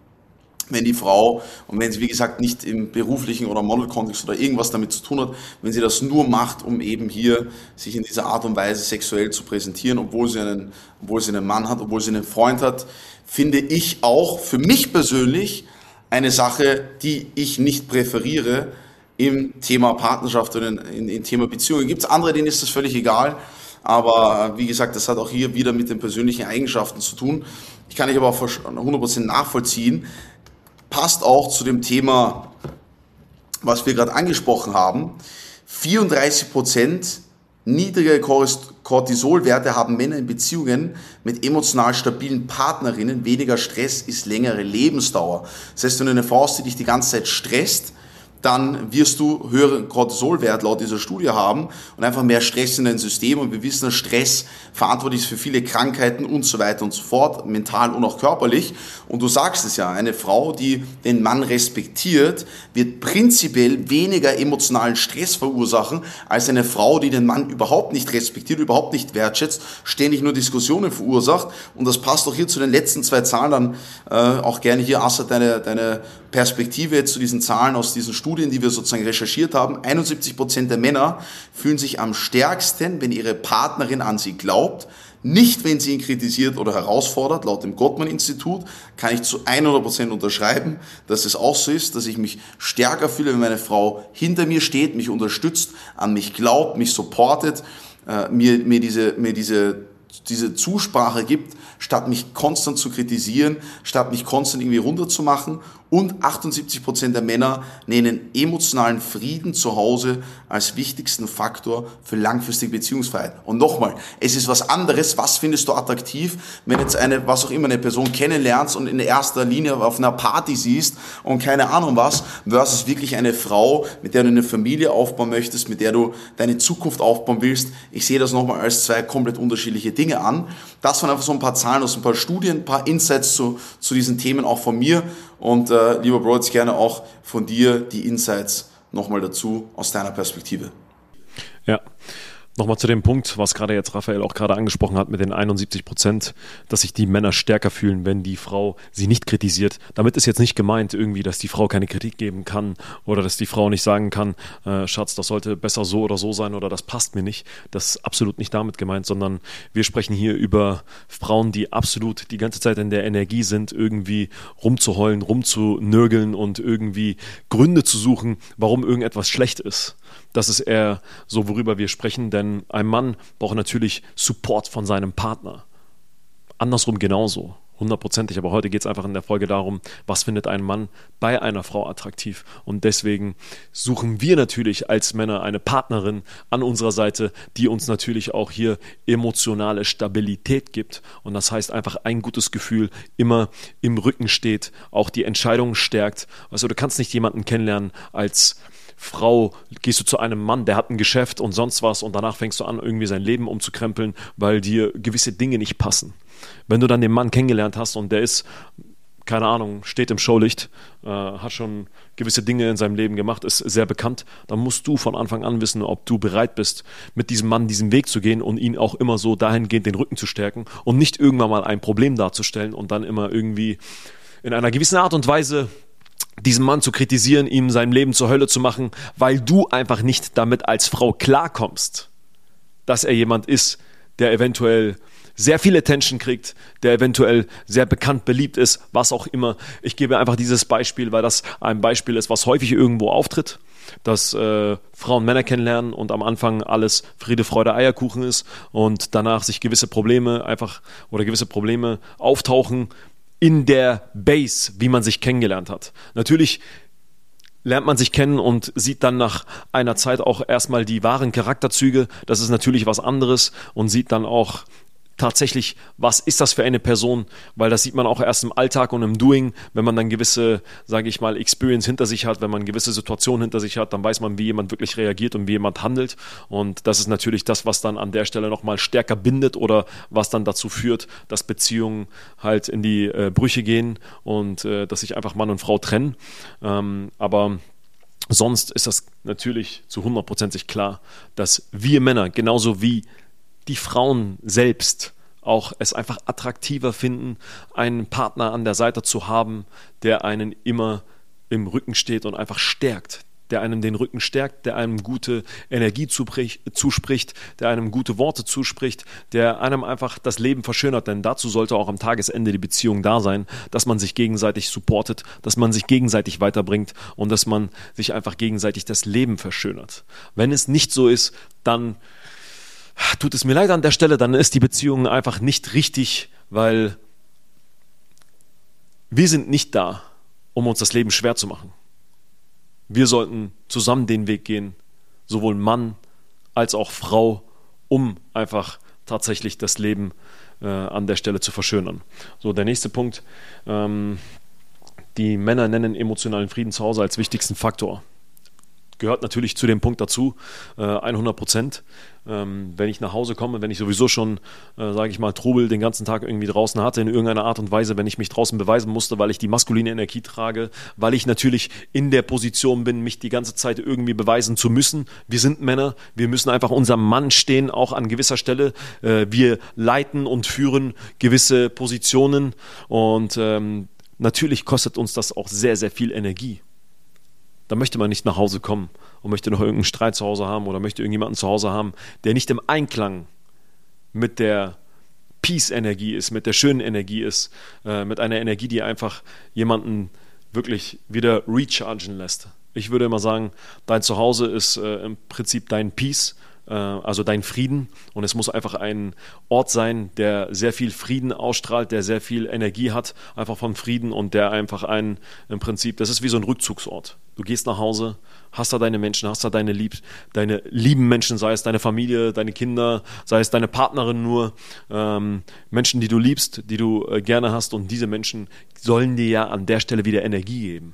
wenn die Frau, und wenn sie wie gesagt nicht im beruflichen oder Model-Kontext oder irgendwas damit zu tun hat, wenn sie das nur macht, um eben hier sich in dieser Art und Weise sexuell zu präsentieren, obwohl sie einen, obwohl sie einen Mann hat, obwohl sie einen Freund hat, finde ich auch für mich persönlich eine Sache, die ich nicht präferiere im Thema Partnerschaft oder in, in, in Thema Beziehungen. Gibt es andere, denen ist das völlig egal, aber wie gesagt, das hat auch hier wieder mit den persönlichen Eigenschaften zu tun. Ich kann dich aber auch hundert Prozent nachvollziehen. Passt auch zu dem Thema, was wir gerade angesprochen haben. vierunddreißig Prozent niedrigere Cortisolwerte haben Männer in Beziehungen mit emotional stabilen Partnerinnen. Weniger Stress ist längere Lebensdauer. Das heißt, wenn du eine Frau hast, die dich die ganze Zeit stresst, dann wirst du höheren Cortisolwert laut dieser Studie haben und einfach mehr Stress in dein System. Und wir wissen, dass Stress verantwortlich ist für viele Krankheiten und so weiter und so fort, mental und auch körperlich. Und du sagst es ja, eine Frau, die den Mann respektiert, wird prinzipiell weniger emotionalen Stress verursachen, als eine Frau, die den Mann überhaupt nicht respektiert, überhaupt nicht wertschätzt, ständig nur Diskussionen verursacht. Und das passt auch hier zu den letzten zwei Zahlen, dann äh, auch gerne hier, Assa, deine, deine Perspektive jetzt zu diesen Zahlen aus diesen Studien, die wir sozusagen recherchiert haben. einundsiebzig Prozent der Männer fühlen sich am stärksten, wenn ihre Partnerin an sie glaubt, nicht wenn sie ihn kritisiert oder herausfordert. Laut dem Gottman-Institut kann ich zu hundert Prozent unterschreiben, dass es auch so ist, dass ich mich stärker fühle, wenn meine Frau hinter mir steht, mich unterstützt, an mich glaubt, mich supportet, äh, mir, mir diese, mir diese diese Zusprache gibt, statt mich konstant zu kritisieren, statt mich konstant irgendwie runterzumachen. Und achtundsiebzig Prozent der Männer nennen emotionalen Frieden zu Hause als wichtigsten Faktor für langfristige Beziehungsfreiheit. Und nochmal, es ist was anderes, was findest du attraktiv, wenn jetzt eine, was auch immer, eine Person kennenlernst und in erster Linie auf einer Party siehst und keine Ahnung was, versus wirklich eine Frau, mit der du eine Familie aufbauen möchtest, mit der du deine Zukunft aufbauen willst. Ich sehe das nochmal als zwei komplett unterschiedliche Dinge an. Das waren einfach so ein paar Zahlen aus ein paar Studien, ein paar Insights zu, zu diesen Themen auch von mir. Und äh, lieber Bro, jetzt gerne auch von dir die Insights nochmal dazu aus deiner Perspektive. Ja, nochmal zu dem Punkt, was gerade jetzt Raphael auch gerade angesprochen hat mit den einundsiebzig Prozent, dass sich die Männer stärker fühlen, wenn die Frau sie nicht kritisiert. Damit ist jetzt nicht gemeint irgendwie, dass die Frau keine Kritik geben kann oder dass die Frau nicht sagen kann, äh, Schatz, das sollte besser so oder so sein oder das passt mir nicht. Das ist absolut nicht damit gemeint, sondern wir sprechen hier über Frauen, die absolut die ganze Zeit in der Energie sind, irgendwie rumzuheulen, rumzunörgeln und irgendwie Gründe zu suchen, warum irgendetwas schlecht ist. Das ist eher so, worüber wir sprechen, denn ein Mann braucht natürlich Support von seinem Partner. Andersrum genauso, hundertprozentig. Aber heute geht es einfach in der Folge darum, was findet ein Mann bei einer Frau attraktiv. Und deswegen suchen wir natürlich als Männer eine Partnerin an unserer Seite, die uns natürlich auch hier emotionale Stabilität gibt. Und das heißt einfach ein gutes Gefühl immer im Rücken steht, auch die Entscheidungen stärkt. Also du kannst nicht jemanden kennenlernen als Frau, gehst du zu einem Mann, der hat ein Geschäft und sonst was und danach fängst du an, irgendwie sein Leben umzukrempeln, weil dir gewisse Dinge nicht passen. Wenn du dann den Mann kennengelernt hast und der ist, keine Ahnung, steht im Showlicht, äh, hat schon gewisse Dinge in seinem Leben gemacht, ist sehr bekannt, dann musst du von Anfang an wissen, ob du bereit bist, mit diesem Mann diesen Weg zu gehen und ihn auch immer so dahingehend den Rücken zu stärken und nicht irgendwann mal ein Problem darzustellen und dann immer irgendwie in einer gewissen Art und Weise diesen Mann zu kritisieren, ihm sein Leben zur Hölle zu machen, weil du einfach nicht damit als Frau klarkommst, dass er jemand ist, der eventuell sehr viel Attention kriegt, der eventuell sehr bekannt, beliebt ist, was auch immer. Ich gebe einfach dieses Beispiel, weil das ein Beispiel ist, was häufig irgendwo auftritt, dass äh, Frauen Männer kennenlernen und am Anfang alles Friede, Freude, Eierkuchen ist und danach sich gewisse Probleme einfach oder gewisse Probleme auftauchen, in der Base, wie man sich kennengelernt hat. Natürlich lernt man sich kennen und sieht dann nach einer Zeit auch erstmal die wahren Charakterzüge. Das ist natürlich was anderes und sieht dann auch tatsächlich, was ist das für eine Person, weil das sieht man auch erst im Alltag und im Doing, wenn man dann gewisse, sage ich mal, Experience hinter sich hat, wenn man gewisse Situationen hinter sich hat, dann weiß man, wie jemand wirklich reagiert und wie jemand handelt und das ist natürlich das, was dann an der Stelle nochmal stärker bindet oder was dann dazu führt, dass Beziehungen halt in die äh, Brüche gehen und äh, dass sich einfach Mann und Frau trennen, ähm, aber sonst ist das natürlich zu hundertprozentig klar, dass wir Männer genauso wie die Frauen selbst auch es einfach attraktiver finden, einen Partner an der Seite zu haben, der einen immer im Rücken steht und einfach stärkt, der einem den Rücken stärkt, der einem gute Energie zuspricht, der einem gute Worte zuspricht, der einem einfach das Leben verschönert, denn dazu sollte auch am Tagesende die Beziehung da sein, dass man sich gegenseitig supportet, dass man sich gegenseitig weiterbringt und dass man sich einfach gegenseitig das Leben verschönert. Wenn es nicht so ist, dann tut es mir leid an der Stelle, dann ist die Beziehung einfach nicht richtig, weil wir sind nicht da, um uns das Leben schwer zu machen. Wir sollten zusammen den Weg gehen, sowohl Mann als auch Frau, um einfach tatsächlich das Leben äh, an der Stelle zu verschönern. So, der nächste Punkt. Ähm, die Männer nennen emotionalen Frieden zu Hause als wichtigsten Faktor. gehört natürlich zu dem Punkt dazu, äh, hundert Prozent. Ähm, wenn ich nach Hause komme, wenn ich sowieso schon, äh, sage ich mal, Trubel den ganzen Tag irgendwie draußen hatte, in irgendeiner Art und Weise, wenn ich mich draußen beweisen musste, weil ich die maskuline Energie trage, weil ich natürlich in der Position bin, mich die ganze Zeit irgendwie beweisen zu müssen. Wir sind Männer, wir müssen einfach unserem Mann stehen, auch an gewisser Stelle. Äh, wir leiten und führen gewisse Positionen und ähm, natürlich kostet uns das auch sehr, sehr viel Energie. Da möchte man nicht nach Hause kommen und möchte noch irgendeinen Streit zu Hause haben oder möchte irgendjemanden zu Hause haben, der nicht im Einklang mit der Peace-Energie ist, mit der schönen Energie ist, äh, mit einer Energie, die einfach jemanden wirklich wieder rechargen lässt. Ich würde immer sagen, dein Zuhause ist äh, im Prinzip dein Peace, also dein Frieden, und es muss einfach ein Ort sein, der sehr viel Frieden ausstrahlt, der sehr viel Energie hat, einfach von Frieden, und der einfach ein, im Prinzip, das ist wie so ein Rückzugsort. Du gehst nach Hause, hast da deine Menschen, hast da deine, lieb, deine lieben Menschen, sei es deine Familie, deine Kinder, sei es deine Partnerin nur, ähm, Menschen, die du liebst, die du äh, gerne hast, und diese Menschen sollen dir ja an der Stelle wieder Energie geben.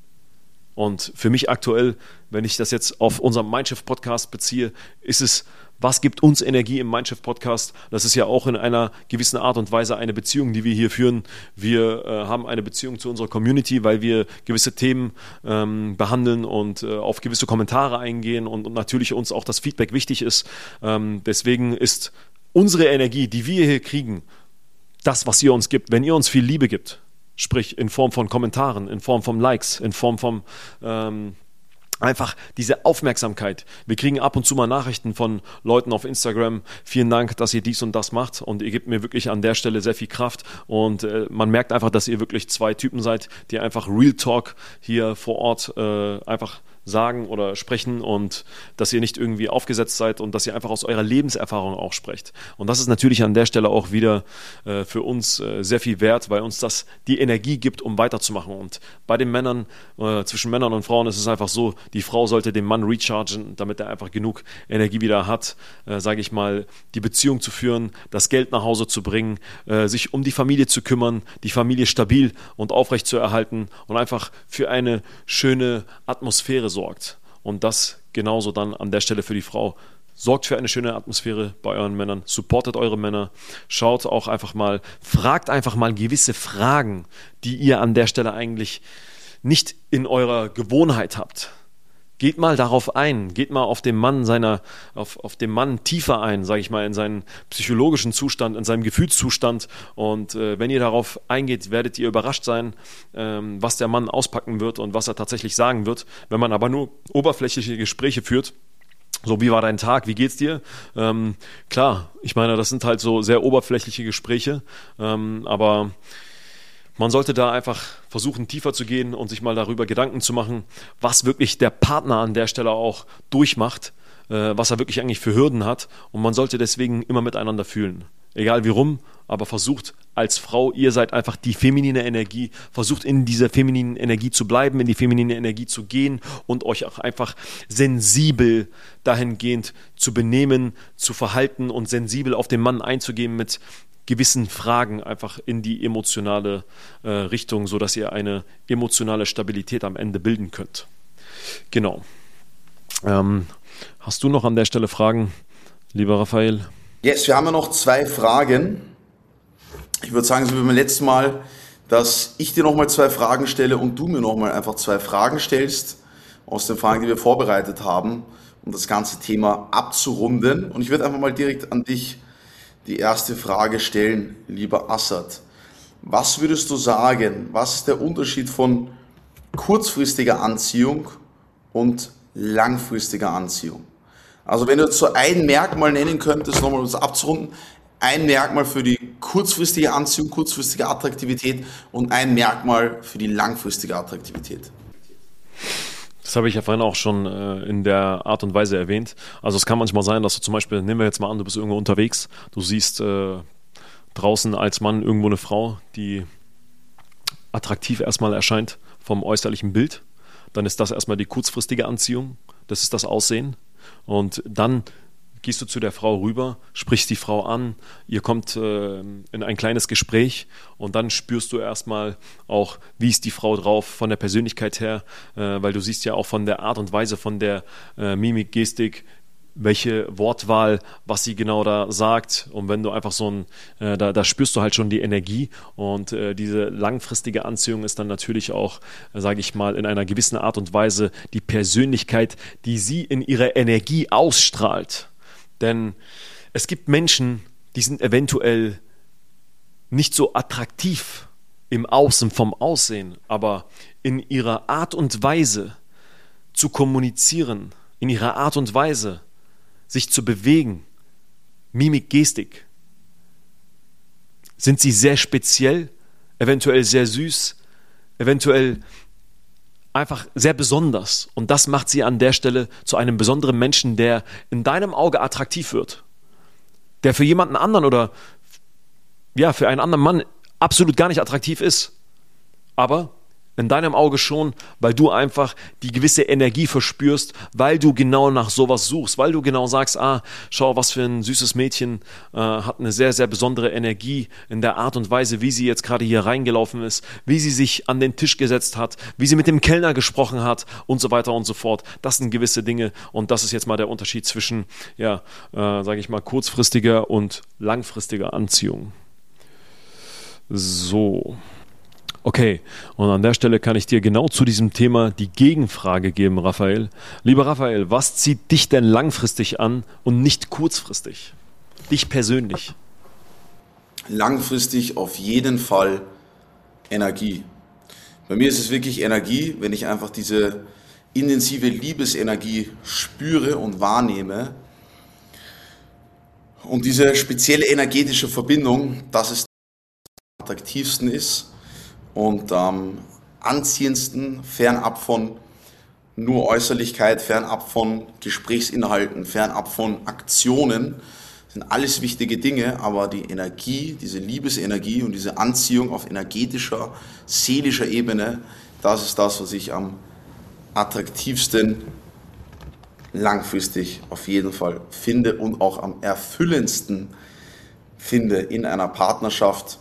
Und für mich aktuell, wenn ich das jetzt auf unserem Mindshift-Podcast beziehe, ist es, was gibt uns Energie im Mindshift-Podcast? Das ist ja auch in einer gewissen Art und Weise eine Beziehung, die wir hier führen. Wir äh, haben eine Beziehung zu unserer Community, weil wir gewisse Themen ähm, behandeln und äh, auf gewisse Kommentare eingehen, und, und natürlich uns auch das Feedback wichtig ist. Ähm, deswegen ist unsere Energie, die wir hier kriegen, das, was ihr uns gibt. Wenn ihr uns viel Liebe gibt, sprich in Form von Kommentaren, in Form von Likes, in Form von ähm, einfach diese Aufmerksamkeit. Wir kriegen ab und zu mal Nachrichten von Leuten auf Instagram: Vielen Dank, dass ihr dies und das macht, und ihr gebt mir wirklich an der Stelle sehr viel Kraft, und äh, man merkt einfach, dass ihr wirklich zwei Typen seid, die einfach Real Talk hier vor Ort äh, einfach sagen oder sprechen, und dass ihr nicht irgendwie aufgesetzt seid und dass ihr einfach aus eurer Lebenserfahrung auch sprecht. Und das ist natürlich an der Stelle auch wieder äh, für uns äh, sehr viel wert, weil uns das die Energie gibt, um weiterzumachen. Und bei den Männern, äh, zwischen Männern und Frauen ist es einfach so, die Frau sollte den Mann rechargen, damit er einfach genug Energie wieder hat, äh, sage ich mal, die Beziehung zu führen, das Geld nach Hause zu bringen, äh, sich um die Familie zu kümmern, die Familie stabil und aufrecht zu erhalten und einfach für eine schöne Atmosphäre sorgt. Und das genauso dann an der Stelle für die Frau. Sorgt für eine schöne Atmosphäre bei euren Männern, supportet eure Männer, schaut auch einfach mal, fragt einfach mal gewisse Fragen, die ihr an der Stelle eigentlich nicht in eurer Gewohnheit habt. Geht mal darauf ein, geht mal auf den Mann seiner, auf, auf den Mann tiefer ein, sage ich mal, in seinen psychologischen Zustand, in seinem Gefühlszustand. Und äh, wenn ihr darauf eingeht, werdet ihr überrascht sein, ähm, was der Mann auspacken wird und was er tatsächlich sagen wird. Wenn man aber nur oberflächliche Gespräche führt, so, wie war dein Tag, wie geht's dir? Ähm, klar, ich meine, das sind halt so sehr oberflächliche Gespräche, ähm, aber man sollte da einfach versuchen, tiefer zu gehen und sich mal darüber Gedanken zu machen, was wirklich der Partner an der Stelle auch durchmacht, äh, was er wirklich eigentlich für Hürden hat. Und man sollte deswegen immer miteinander fühlen. Egal wie rum, aber versucht als Frau, ihr seid einfach die feminine Energie, versucht in dieser femininen Energie zu bleiben, in die feminine Energie zu gehen und euch auch einfach sensibel dahingehend zu benehmen, zu verhalten und sensibel auf den Mann einzugehen mit gewissen Fragen einfach in die emotionale äh, Richtung, sodass ihr eine emotionale Stabilität am Ende bilden könnt. Genau. Ähm, hast du noch an der Stelle Fragen, lieber Raphael? Yes, wir haben ja noch zwei Fragen. Ich würde sagen, so wie beim letzten Mal, dass ich dir nochmal zwei Fragen stelle und du mir nochmal einfach zwei Fragen stellst aus den Fragen, die wir vorbereitet haben, um das ganze Thema abzurunden. Und ich würde einfach mal direkt an dich die erste Frage stellen, lieber Assad. Was würdest du sagen, was ist der Unterschied von kurzfristiger Anziehung und langfristiger Anziehung? Also wenn du jetzt so ein Merkmal nennen könntest, nochmal um das abzurunden, ein Merkmal für die kurzfristige Anziehung, kurzfristige Attraktivität und ein Merkmal für die langfristige Attraktivität. Das habe ich ja vorhin auch schon äh, in der Art und Weise erwähnt. Also es kann manchmal sein, dass du zum Beispiel, nehmen wir jetzt mal an, du bist irgendwo unterwegs, du siehst äh, draußen als Mann irgendwo eine Frau, die attraktiv erstmal erscheint vom äußerlichen Bild. Dann ist das erstmal die kurzfristige Anziehung, das ist das Aussehen. Und dann gehst du zu der Frau rüber, sprichst die Frau an, ihr kommt äh, in ein kleines Gespräch und dann spürst du erstmal auch, wie ist die Frau drauf von der Persönlichkeit her, äh, weil du siehst ja auch von der Art und Weise, von der äh, Mimik, Gestik, welche Wortwahl, was sie genau da sagt. Und wenn du einfach so ein, äh, da, da spürst du halt schon die Energie und äh, diese langfristige Anziehung ist dann natürlich auch, äh, sage ich mal, in einer gewissen Art und Weise die Persönlichkeit, die sie in ihrer Energie ausstrahlt. Denn es gibt Menschen, die sind eventuell nicht so attraktiv im Außen, vom Aussehen, aber in ihrer Art und Weise zu kommunizieren, in ihrer Art und Weise sich zu bewegen, Mimik, Gestik, sind sie sehr speziell, eventuell sehr süß, eventuell einfach sehr besonders. Und das macht sie an der Stelle zu einem besonderen Menschen, der in deinem Auge attraktiv wird, der für jemanden anderen oder ja, für einen anderen Mann absolut gar nicht attraktiv ist, aber in deinem Auge schon, weil du einfach die gewisse Energie verspürst, weil du genau nach sowas suchst, weil du genau sagst, ah, schau, was für ein süßes Mädchen, äh, hat eine sehr, sehr besondere Energie in der Art und Weise, wie sie jetzt gerade hier reingelaufen ist, wie sie sich an den Tisch gesetzt hat, wie sie mit dem Kellner gesprochen hat und so weiter und so fort. Das sind gewisse Dinge und das ist jetzt mal der Unterschied zwischen, ja, äh, sage ich mal, kurzfristiger und langfristiger Anziehung. So. Okay, und an der Stelle kann ich dir genau zu diesem Thema die Gegenfrage geben, Raphael. Lieber Raphael, was zieht dich denn langfristig an und nicht kurzfristig? Dich persönlich. Langfristig auf jeden Fall Energie. Bei mir ist es wirklich Energie, wenn ich einfach diese intensive Liebesenergie spüre und wahrnehme. Und diese spezielle energetische Verbindung, dass es am attraktivsten ist und am anziehendsten, fernab von nur Äußerlichkeit, fernab von Gesprächsinhalten, fernab von Aktionen, sind alles wichtige Dinge, aber die Energie, diese Liebesenergie und diese Anziehung auf energetischer, seelischer Ebene, das ist das, was ich am attraktivsten langfristig auf jeden Fall finde und auch am erfüllendsten finde in einer Partnerschaft,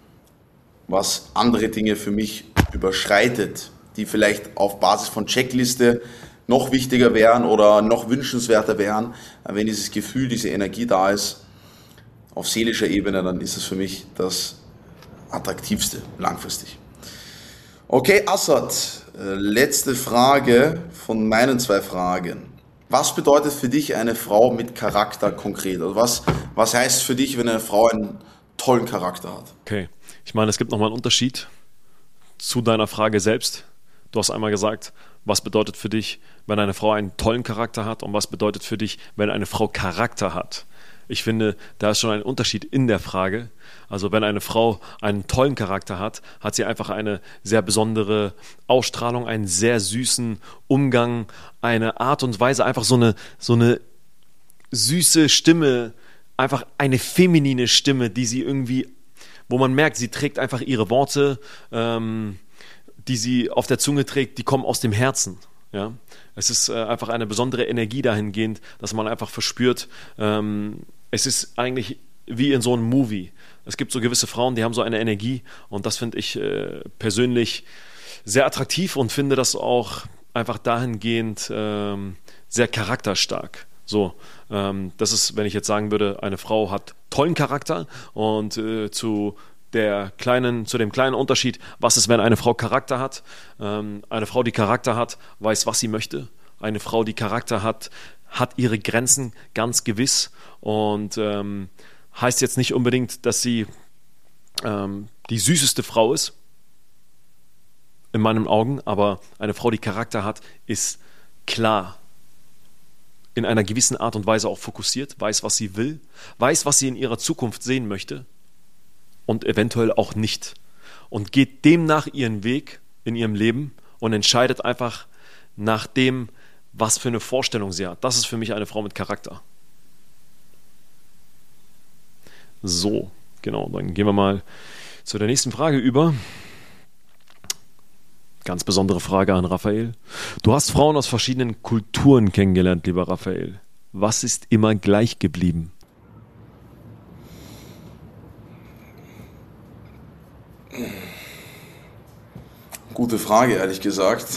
was andere Dinge für mich überschreitet, die vielleicht auf Basis von Checkliste noch wichtiger wären oder noch wünschenswerter wären. Wenn dieses Gefühl, diese Energie da ist, auf seelischer Ebene, dann ist es für mich das Attraktivste langfristig. Okay, Assad, letzte Frage von meinen zwei Fragen. Was bedeutet für dich eine Frau mit Charakter konkret? Also was, was heißt für dich, wenn eine Frau einen tollen Charakter hat? Okay, ich meine, es gibt nochmal einen Unterschied zu deiner Frage selbst. Du hast einmal gesagt, was bedeutet für dich, wenn eine Frau einen tollen Charakter hat und was bedeutet für dich, wenn eine Frau Charakter hat. Ich finde, da ist schon ein Unterschied in der Frage. Also wenn eine Frau einen tollen Charakter hat, hat sie einfach eine sehr besondere Ausstrahlung, einen sehr süßen Umgang, eine Art und Weise, einfach so eine, so eine süße Stimme, einfach eine feminine Stimme, die sie irgendwie, wo man merkt, sie trägt einfach ihre Worte, ähm, die sie auf der Zunge trägt, die kommen aus dem Herzen. Ja? Es ist äh, einfach eine besondere Energie dahingehend, dass man einfach verspürt, ähm, es ist eigentlich wie in so einem Movie. Es gibt so gewisse Frauen, die haben so eine Energie und das finde ich äh, persönlich sehr attraktiv und finde das auch einfach dahingehend ähm, sehr charakterstark. So, ähm, das ist, wenn ich jetzt sagen würde, eine Frau hat tollen Charakter und äh, zu der kleinen, zu dem kleinen Unterschied, was ist, wenn eine Frau Charakter hat? Ähm, eine Frau, die Charakter hat, weiß, was sie möchte. Eine Frau, die Charakter hat, hat ihre Grenzen ganz gewiss und ähm, heißt jetzt nicht unbedingt, dass sie ähm, die süßeste Frau ist, in meinen Augen, aber eine Frau, die Charakter hat, ist klar, in einer gewissen Art und Weise auch fokussiert, weiß, was sie will, weiß, was sie in ihrer Zukunft sehen möchte und eventuell auch nicht. Und geht demnach ihren Weg in ihrem Leben und entscheidet einfach nach dem, was für eine Vorstellung sie hat. Das ist für mich eine Frau mit Charakter. So, genau, dann gehen wir mal zu der nächsten Frage über. Ganz besondere Frage an Raphael. Du hast Frauen aus verschiedenen Kulturen kennengelernt, lieber Raphael. Was ist immer gleich geblieben? Gute Frage, ehrlich gesagt.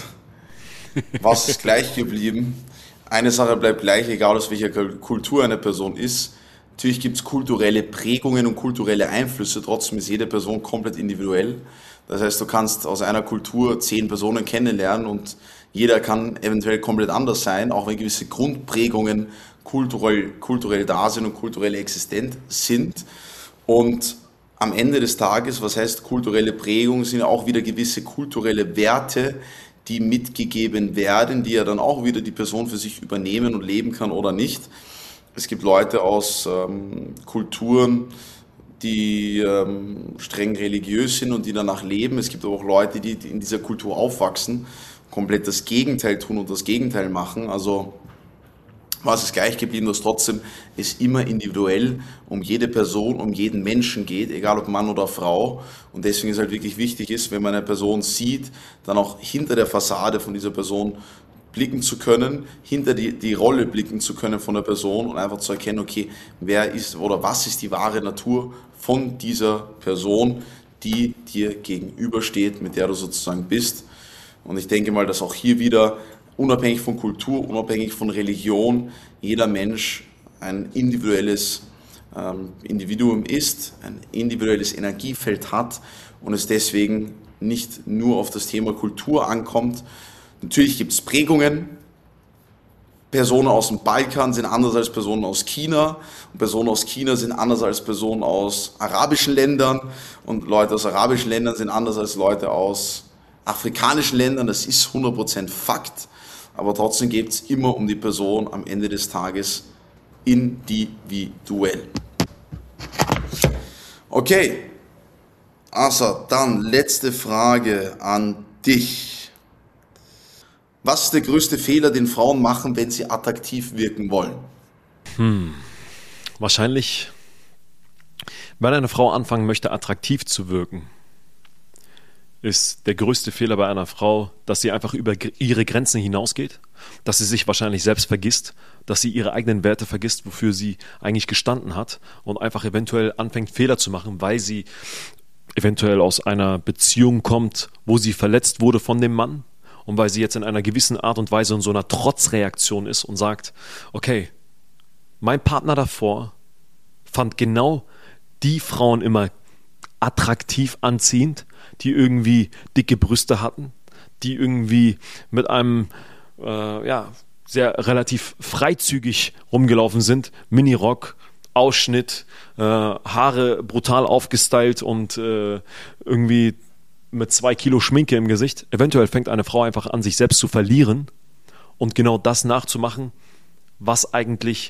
Was ist gleich geblieben? Eine Sache bleibt gleich, egal aus welcher Kultur eine Person ist. Natürlich gibt es kulturelle Prägungen und kulturelle Einflüsse, trotzdem ist jede Person komplett individuell. Das heißt, du kannst aus einer Kultur zehn Personen kennenlernen und jeder kann eventuell komplett anders sein, auch wenn gewisse Grundprägungen kulturell, kulturell da sind und kulturell existent sind. Und am Ende des Tages, was heißt kulturelle Prägung, sind auch wieder gewisse kulturelle Werte, die mitgegeben werden, die ja dann auch wieder die Person für sich übernehmen und leben kann oder nicht. Es gibt Leute aus ähm, Kulturen, die ähm, streng religiös sind und die danach leben. Es gibt aber auch Leute, die, die in dieser Kultur aufwachsen, komplett das Gegenteil tun und das Gegenteil machen. Also was ist gleich geblieben, dass trotzdem es immer individuell um jede Person, um jeden Menschen geht, egal ob Mann oder Frau. Und deswegen ist halt wirklich wichtig ist, wenn man eine Person sieht, dann auch hinter der Fassade von dieser Person blicken zu können, hinter die, die Rolle blicken zu können von der Person und einfach zu erkennen, okay, wer ist oder was ist die wahre Natur von dieser Person, die dir gegenübersteht, mit der du sozusagen bist. Und ich denke mal, dass auch hier wieder unabhängig von Kultur, unabhängig von Religion, jeder Mensch ein individuelles ähm, Individuum ist, ein individuelles Energiefeld hat und es deswegen nicht nur auf das Thema Kultur ankommt. Natürlich gibt es Prägungen. Personen aus dem Balkan sind anders als Personen aus China und Personen aus China sind anders als Personen aus arabischen Ländern und Leute aus arabischen Ländern sind anders als Leute aus afrikanischen Ländern. Das ist hundert Prozent Fakt. Aber trotzdem geht es immer um die Person am Ende des Tages individuell. Okay, also dann letzte Frage an dich. Was ist der größte Fehler, den Frauen machen, wenn sie attraktiv wirken wollen? Hm. Wahrscheinlich, wenn eine Frau anfangen möchte, attraktiv zu wirken, ist der größte Fehler bei einer Frau, dass sie einfach über ihre Grenzen hinausgeht, dass sie sich wahrscheinlich selbst vergisst, dass sie ihre eigenen Werte vergisst, wofür sie eigentlich gestanden hat und einfach eventuell anfängt, Fehler zu machen, weil sie eventuell aus einer Beziehung kommt, wo sie verletzt wurde von dem Mann und weil sie jetzt in einer gewissen Art und Weise in so einer Trotzreaktion ist und sagt, okay, mein Partner davor fand genau die Frauen immer attraktiv anziehend, die irgendwie dicke Brüste hatten, die irgendwie mit einem äh, ja, sehr relativ freizügig rumgelaufen sind, Minirock, Ausschnitt, äh, Haare brutal aufgestylt und äh, irgendwie mit zwei Kilo Schminke im Gesicht. Eventuell fängt eine Frau einfach an, sich selbst zu verlieren und genau das nachzumachen, was eigentlich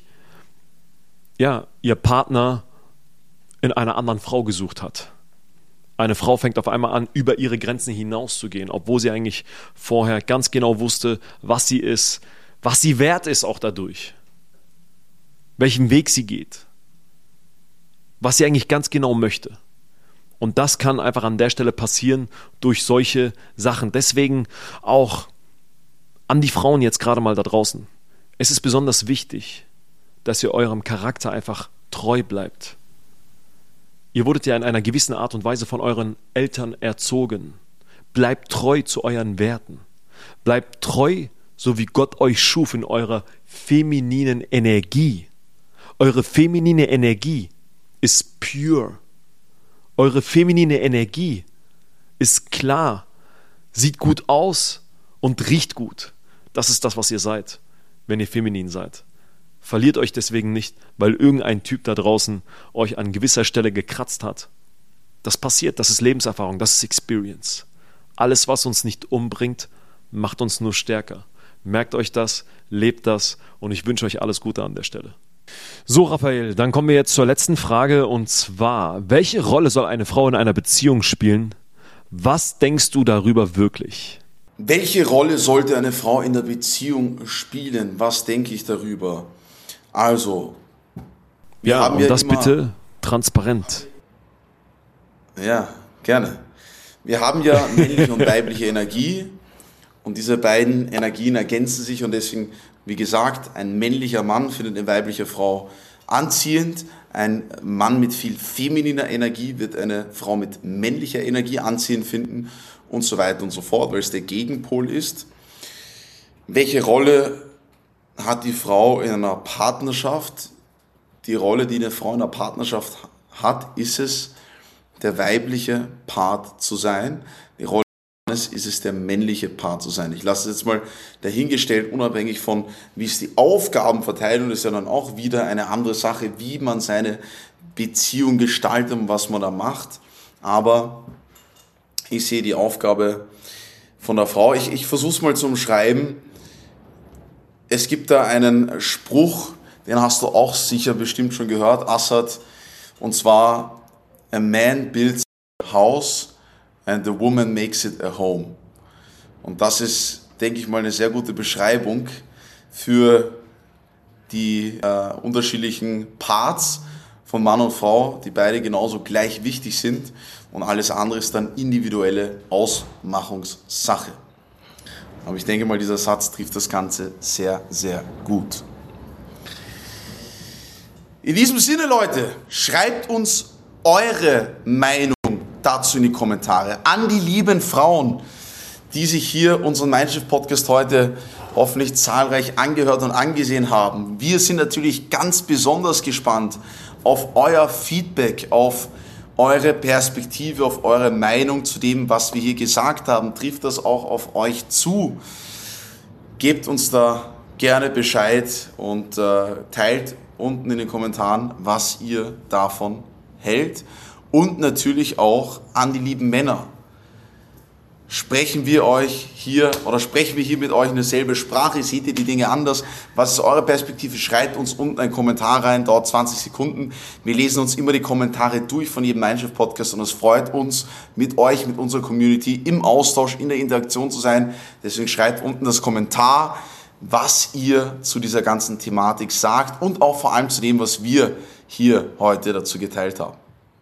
ja, ihr Partner in einer anderen Frau gesucht hat. Eine Frau fängt auf einmal an, über ihre Grenzen hinauszugehen, obwohl sie eigentlich vorher ganz genau wusste, was sie ist, was sie wert ist auch dadurch, welchen Weg sie geht, was sie eigentlich ganz genau möchte. Und das kann einfach an der Stelle passieren durch solche Sachen. Deswegen auch an die Frauen jetzt gerade mal da draußen. Es ist besonders wichtig, dass ihr eurem Charakter einfach treu bleibt. Ihr wurdet ja in einer gewissen Art und Weise von euren Eltern erzogen. Bleibt treu zu euren Werten. Bleibt treu, so wie Gott euch schuf, in eurer femininen Energie. Eure feminine Energie ist pure. Eure feminine Energie ist klar, sieht gut aus und riecht gut. Das ist das, was ihr seid, wenn ihr feminin seid. Verliert euch deswegen nicht, weil irgendein Typ da draußen euch an gewisser Stelle gekratzt hat. Das passiert, das ist Lebenserfahrung, das ist Experience. Alles, was uns nicht umbringt, macht uns nur stärker. Merkt euch das, lebt das und ich wünsche euch alles Gute an der Stelle. So, Raphael, dann kommen wir jetzt zur letzten Frage und zwar, welche Rolle soll eine Frau in einer Beziehung spielen? Was denkst du darüber wirklich? Welche Rolle sollte eine Frau in der Beziehung spielen? Was denke ich darüber? Also, wir ja, haben und ja das immer, bitte transparent. Ja, gerne. Wir haben ja männliche und weibliche Energie Und diese beiden Energien ergänzen sich und deswegen, wie gesagt, ein männlicher Mann findet eine weibliche Frau anziehend. Ein Mann mit viel femininer Energie wird eine Frau mit männlicher Energie anziehend finden und so weiter und so fort, weil es der Gegenpol ist. Welche Rolle hat die Frau in einer Partnerschaft? Die Rolle, die eine Frau in einer Partnerschaft hat, ist es, der weibliche Part zu sein. Die Rolle ist es, der männliche Part zu sein. Ich lasse es jetzt mal dahingestellt, unabhängig von, wie es die Aufgabenverteilung ist, ja dann auch wieder eine andere Sache, wie man seine Beziehung gestaltet und was man da macht. Aber ich sehe die Aufgabe von der Frau. Ich, ich versuche es mal zu umschreiben. Es gibt da einen Spruch, den hast du auch sicher bestimmt schon gehört, Assad, und zwar: A man builds a house and the woman makes it a home. Und das ist, denke ich mal, eine sehr gute Beschreibung für die äh, unterschiedlichen Parts von Mann und Frau, die beide genauso gleich wichtig sind, und alles andere ist dann individuelle Ausmachungssache. Aber ich denke mal, dieser Satz trifft das Ganze sehr, sehr gut. In diesem Sinne, Leute, schreibt uns eure Meinung dazu in die Kommentare. An die lieben Frauen, die sich hier unseren Mindshift-Podcast heute hoffentlich zahlreich angehört und angesehen haben. Wir sind natürlich ganz besonders gespannt auf euer Feedback, auf eure Perspektive, auf eure Meinung zu dem, was wir hier gesagt haben. Trifft das auch auf euch zu? Gebt uns da gerne Bescheid und äh, teilt unten in den Kommentaren, was ihr davon hält. Und natürlich auch an die lieben Männer. Sprechen wir euch hier oder sprechen wir hier mit euch eine selbe Sprache? Seht ihr die Dinge anders? Was ist eure Perspektive? Schreibt uns unten einen Kommentar rein, dauert zwanzig Sekunden. Wir lesen uns immer die Kommentare durch von jedem Mindshift-Podcast und es freut uns, mit euch, mit unserer Community im Austausch, in der Interaktion zu sein. Deswegen schreibt unten das Kommentar, was ihr zu dieser ganzen Thematik sagt und auch vor allem zu dem, was wir hier heute dazu geteilt haben.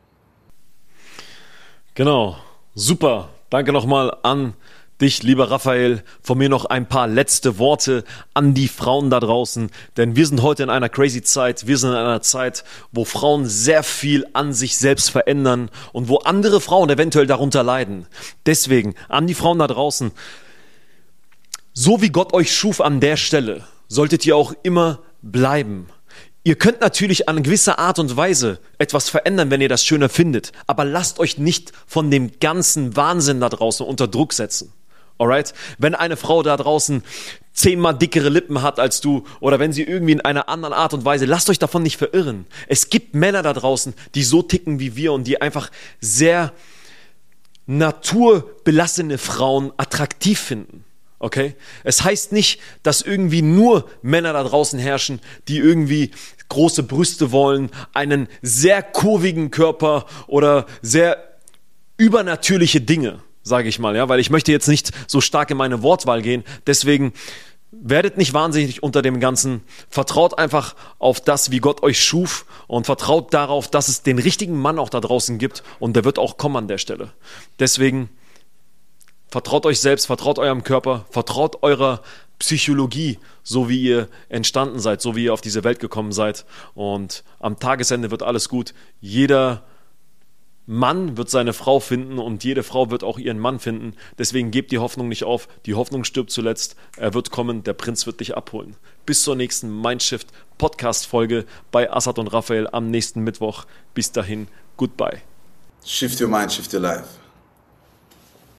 Genau, super. Danke nochmal an dich, lieber Raphael. Von mir noch ein paar letzte Worte an die Frauen da draußen, denn wir sind heute in einer crazy Zeit. Wir sind in einer Zeit, wo Frauen sehr viel an sich selbst verändern und wo andere Frauen eventuell darunter leiden. Deswegen an die Frauen da draußen: So wie Gott euch schuf an der Stelle, solltet ihr auch immer bleiben. Ihr könnt natürlich an gewisser Art und Weise etwas verändern, wenn ihr das schöner findet, aber lasst euch nicht von dem ganzen Wahnsinn da draußen unter Druck setzen. Alright? Wenn eine Frau da draußen zehnmal dickere Lippen hat als du oder wenn sie irgendwie in einer anderen Art und Weise, lasst euch davon nicht verirren. Es gibt Männer da draußen, die so ticken wie wir und die einfach sehr naturbelassene Frauen attraktiv finden. Okay? Es heißt nicht, dass irgendwie nur Männer da draußen herrschen, die irgendwie große Brüste wollen, einen sehr kurvigen Körper oder sehr übernatürliche Dinge, sage ich mal, ja, weil ich möchte jetzt nicht so stark in meine Wortwahl gehen. Deswegen werdet nicht wahnsinnig unter dem Ganzen. Vertraut einfach auf das, wie Gott euch schuf, und vertraut darauf, dass es den richtigen Mann auch da draußen gibt und der wird auch kommen an der Stelle. Deswegen vertraut euch selbst, vertraut eurem Körper, vertraut eurer Psychologie, so wie ihr entstanden seid, so wie ihr auf diese Welt gekommen seid. Und am Tagesende wird alles gut. Jeder Mann wird seine Frau finden und jede Frau wird auch ihren Mann finden. Deswegen gebt die Hoffnung nicht auf. Die Hoffnung stirbt zuletzt. Er wird kommen, der Prinz wird dich abholen. Bis zur nächsten Mindshift Podcast-Folge bei Assad und Raphael am nächsten Mittwoch. Bis dahin, goodbye. Shift your mind, shift your life.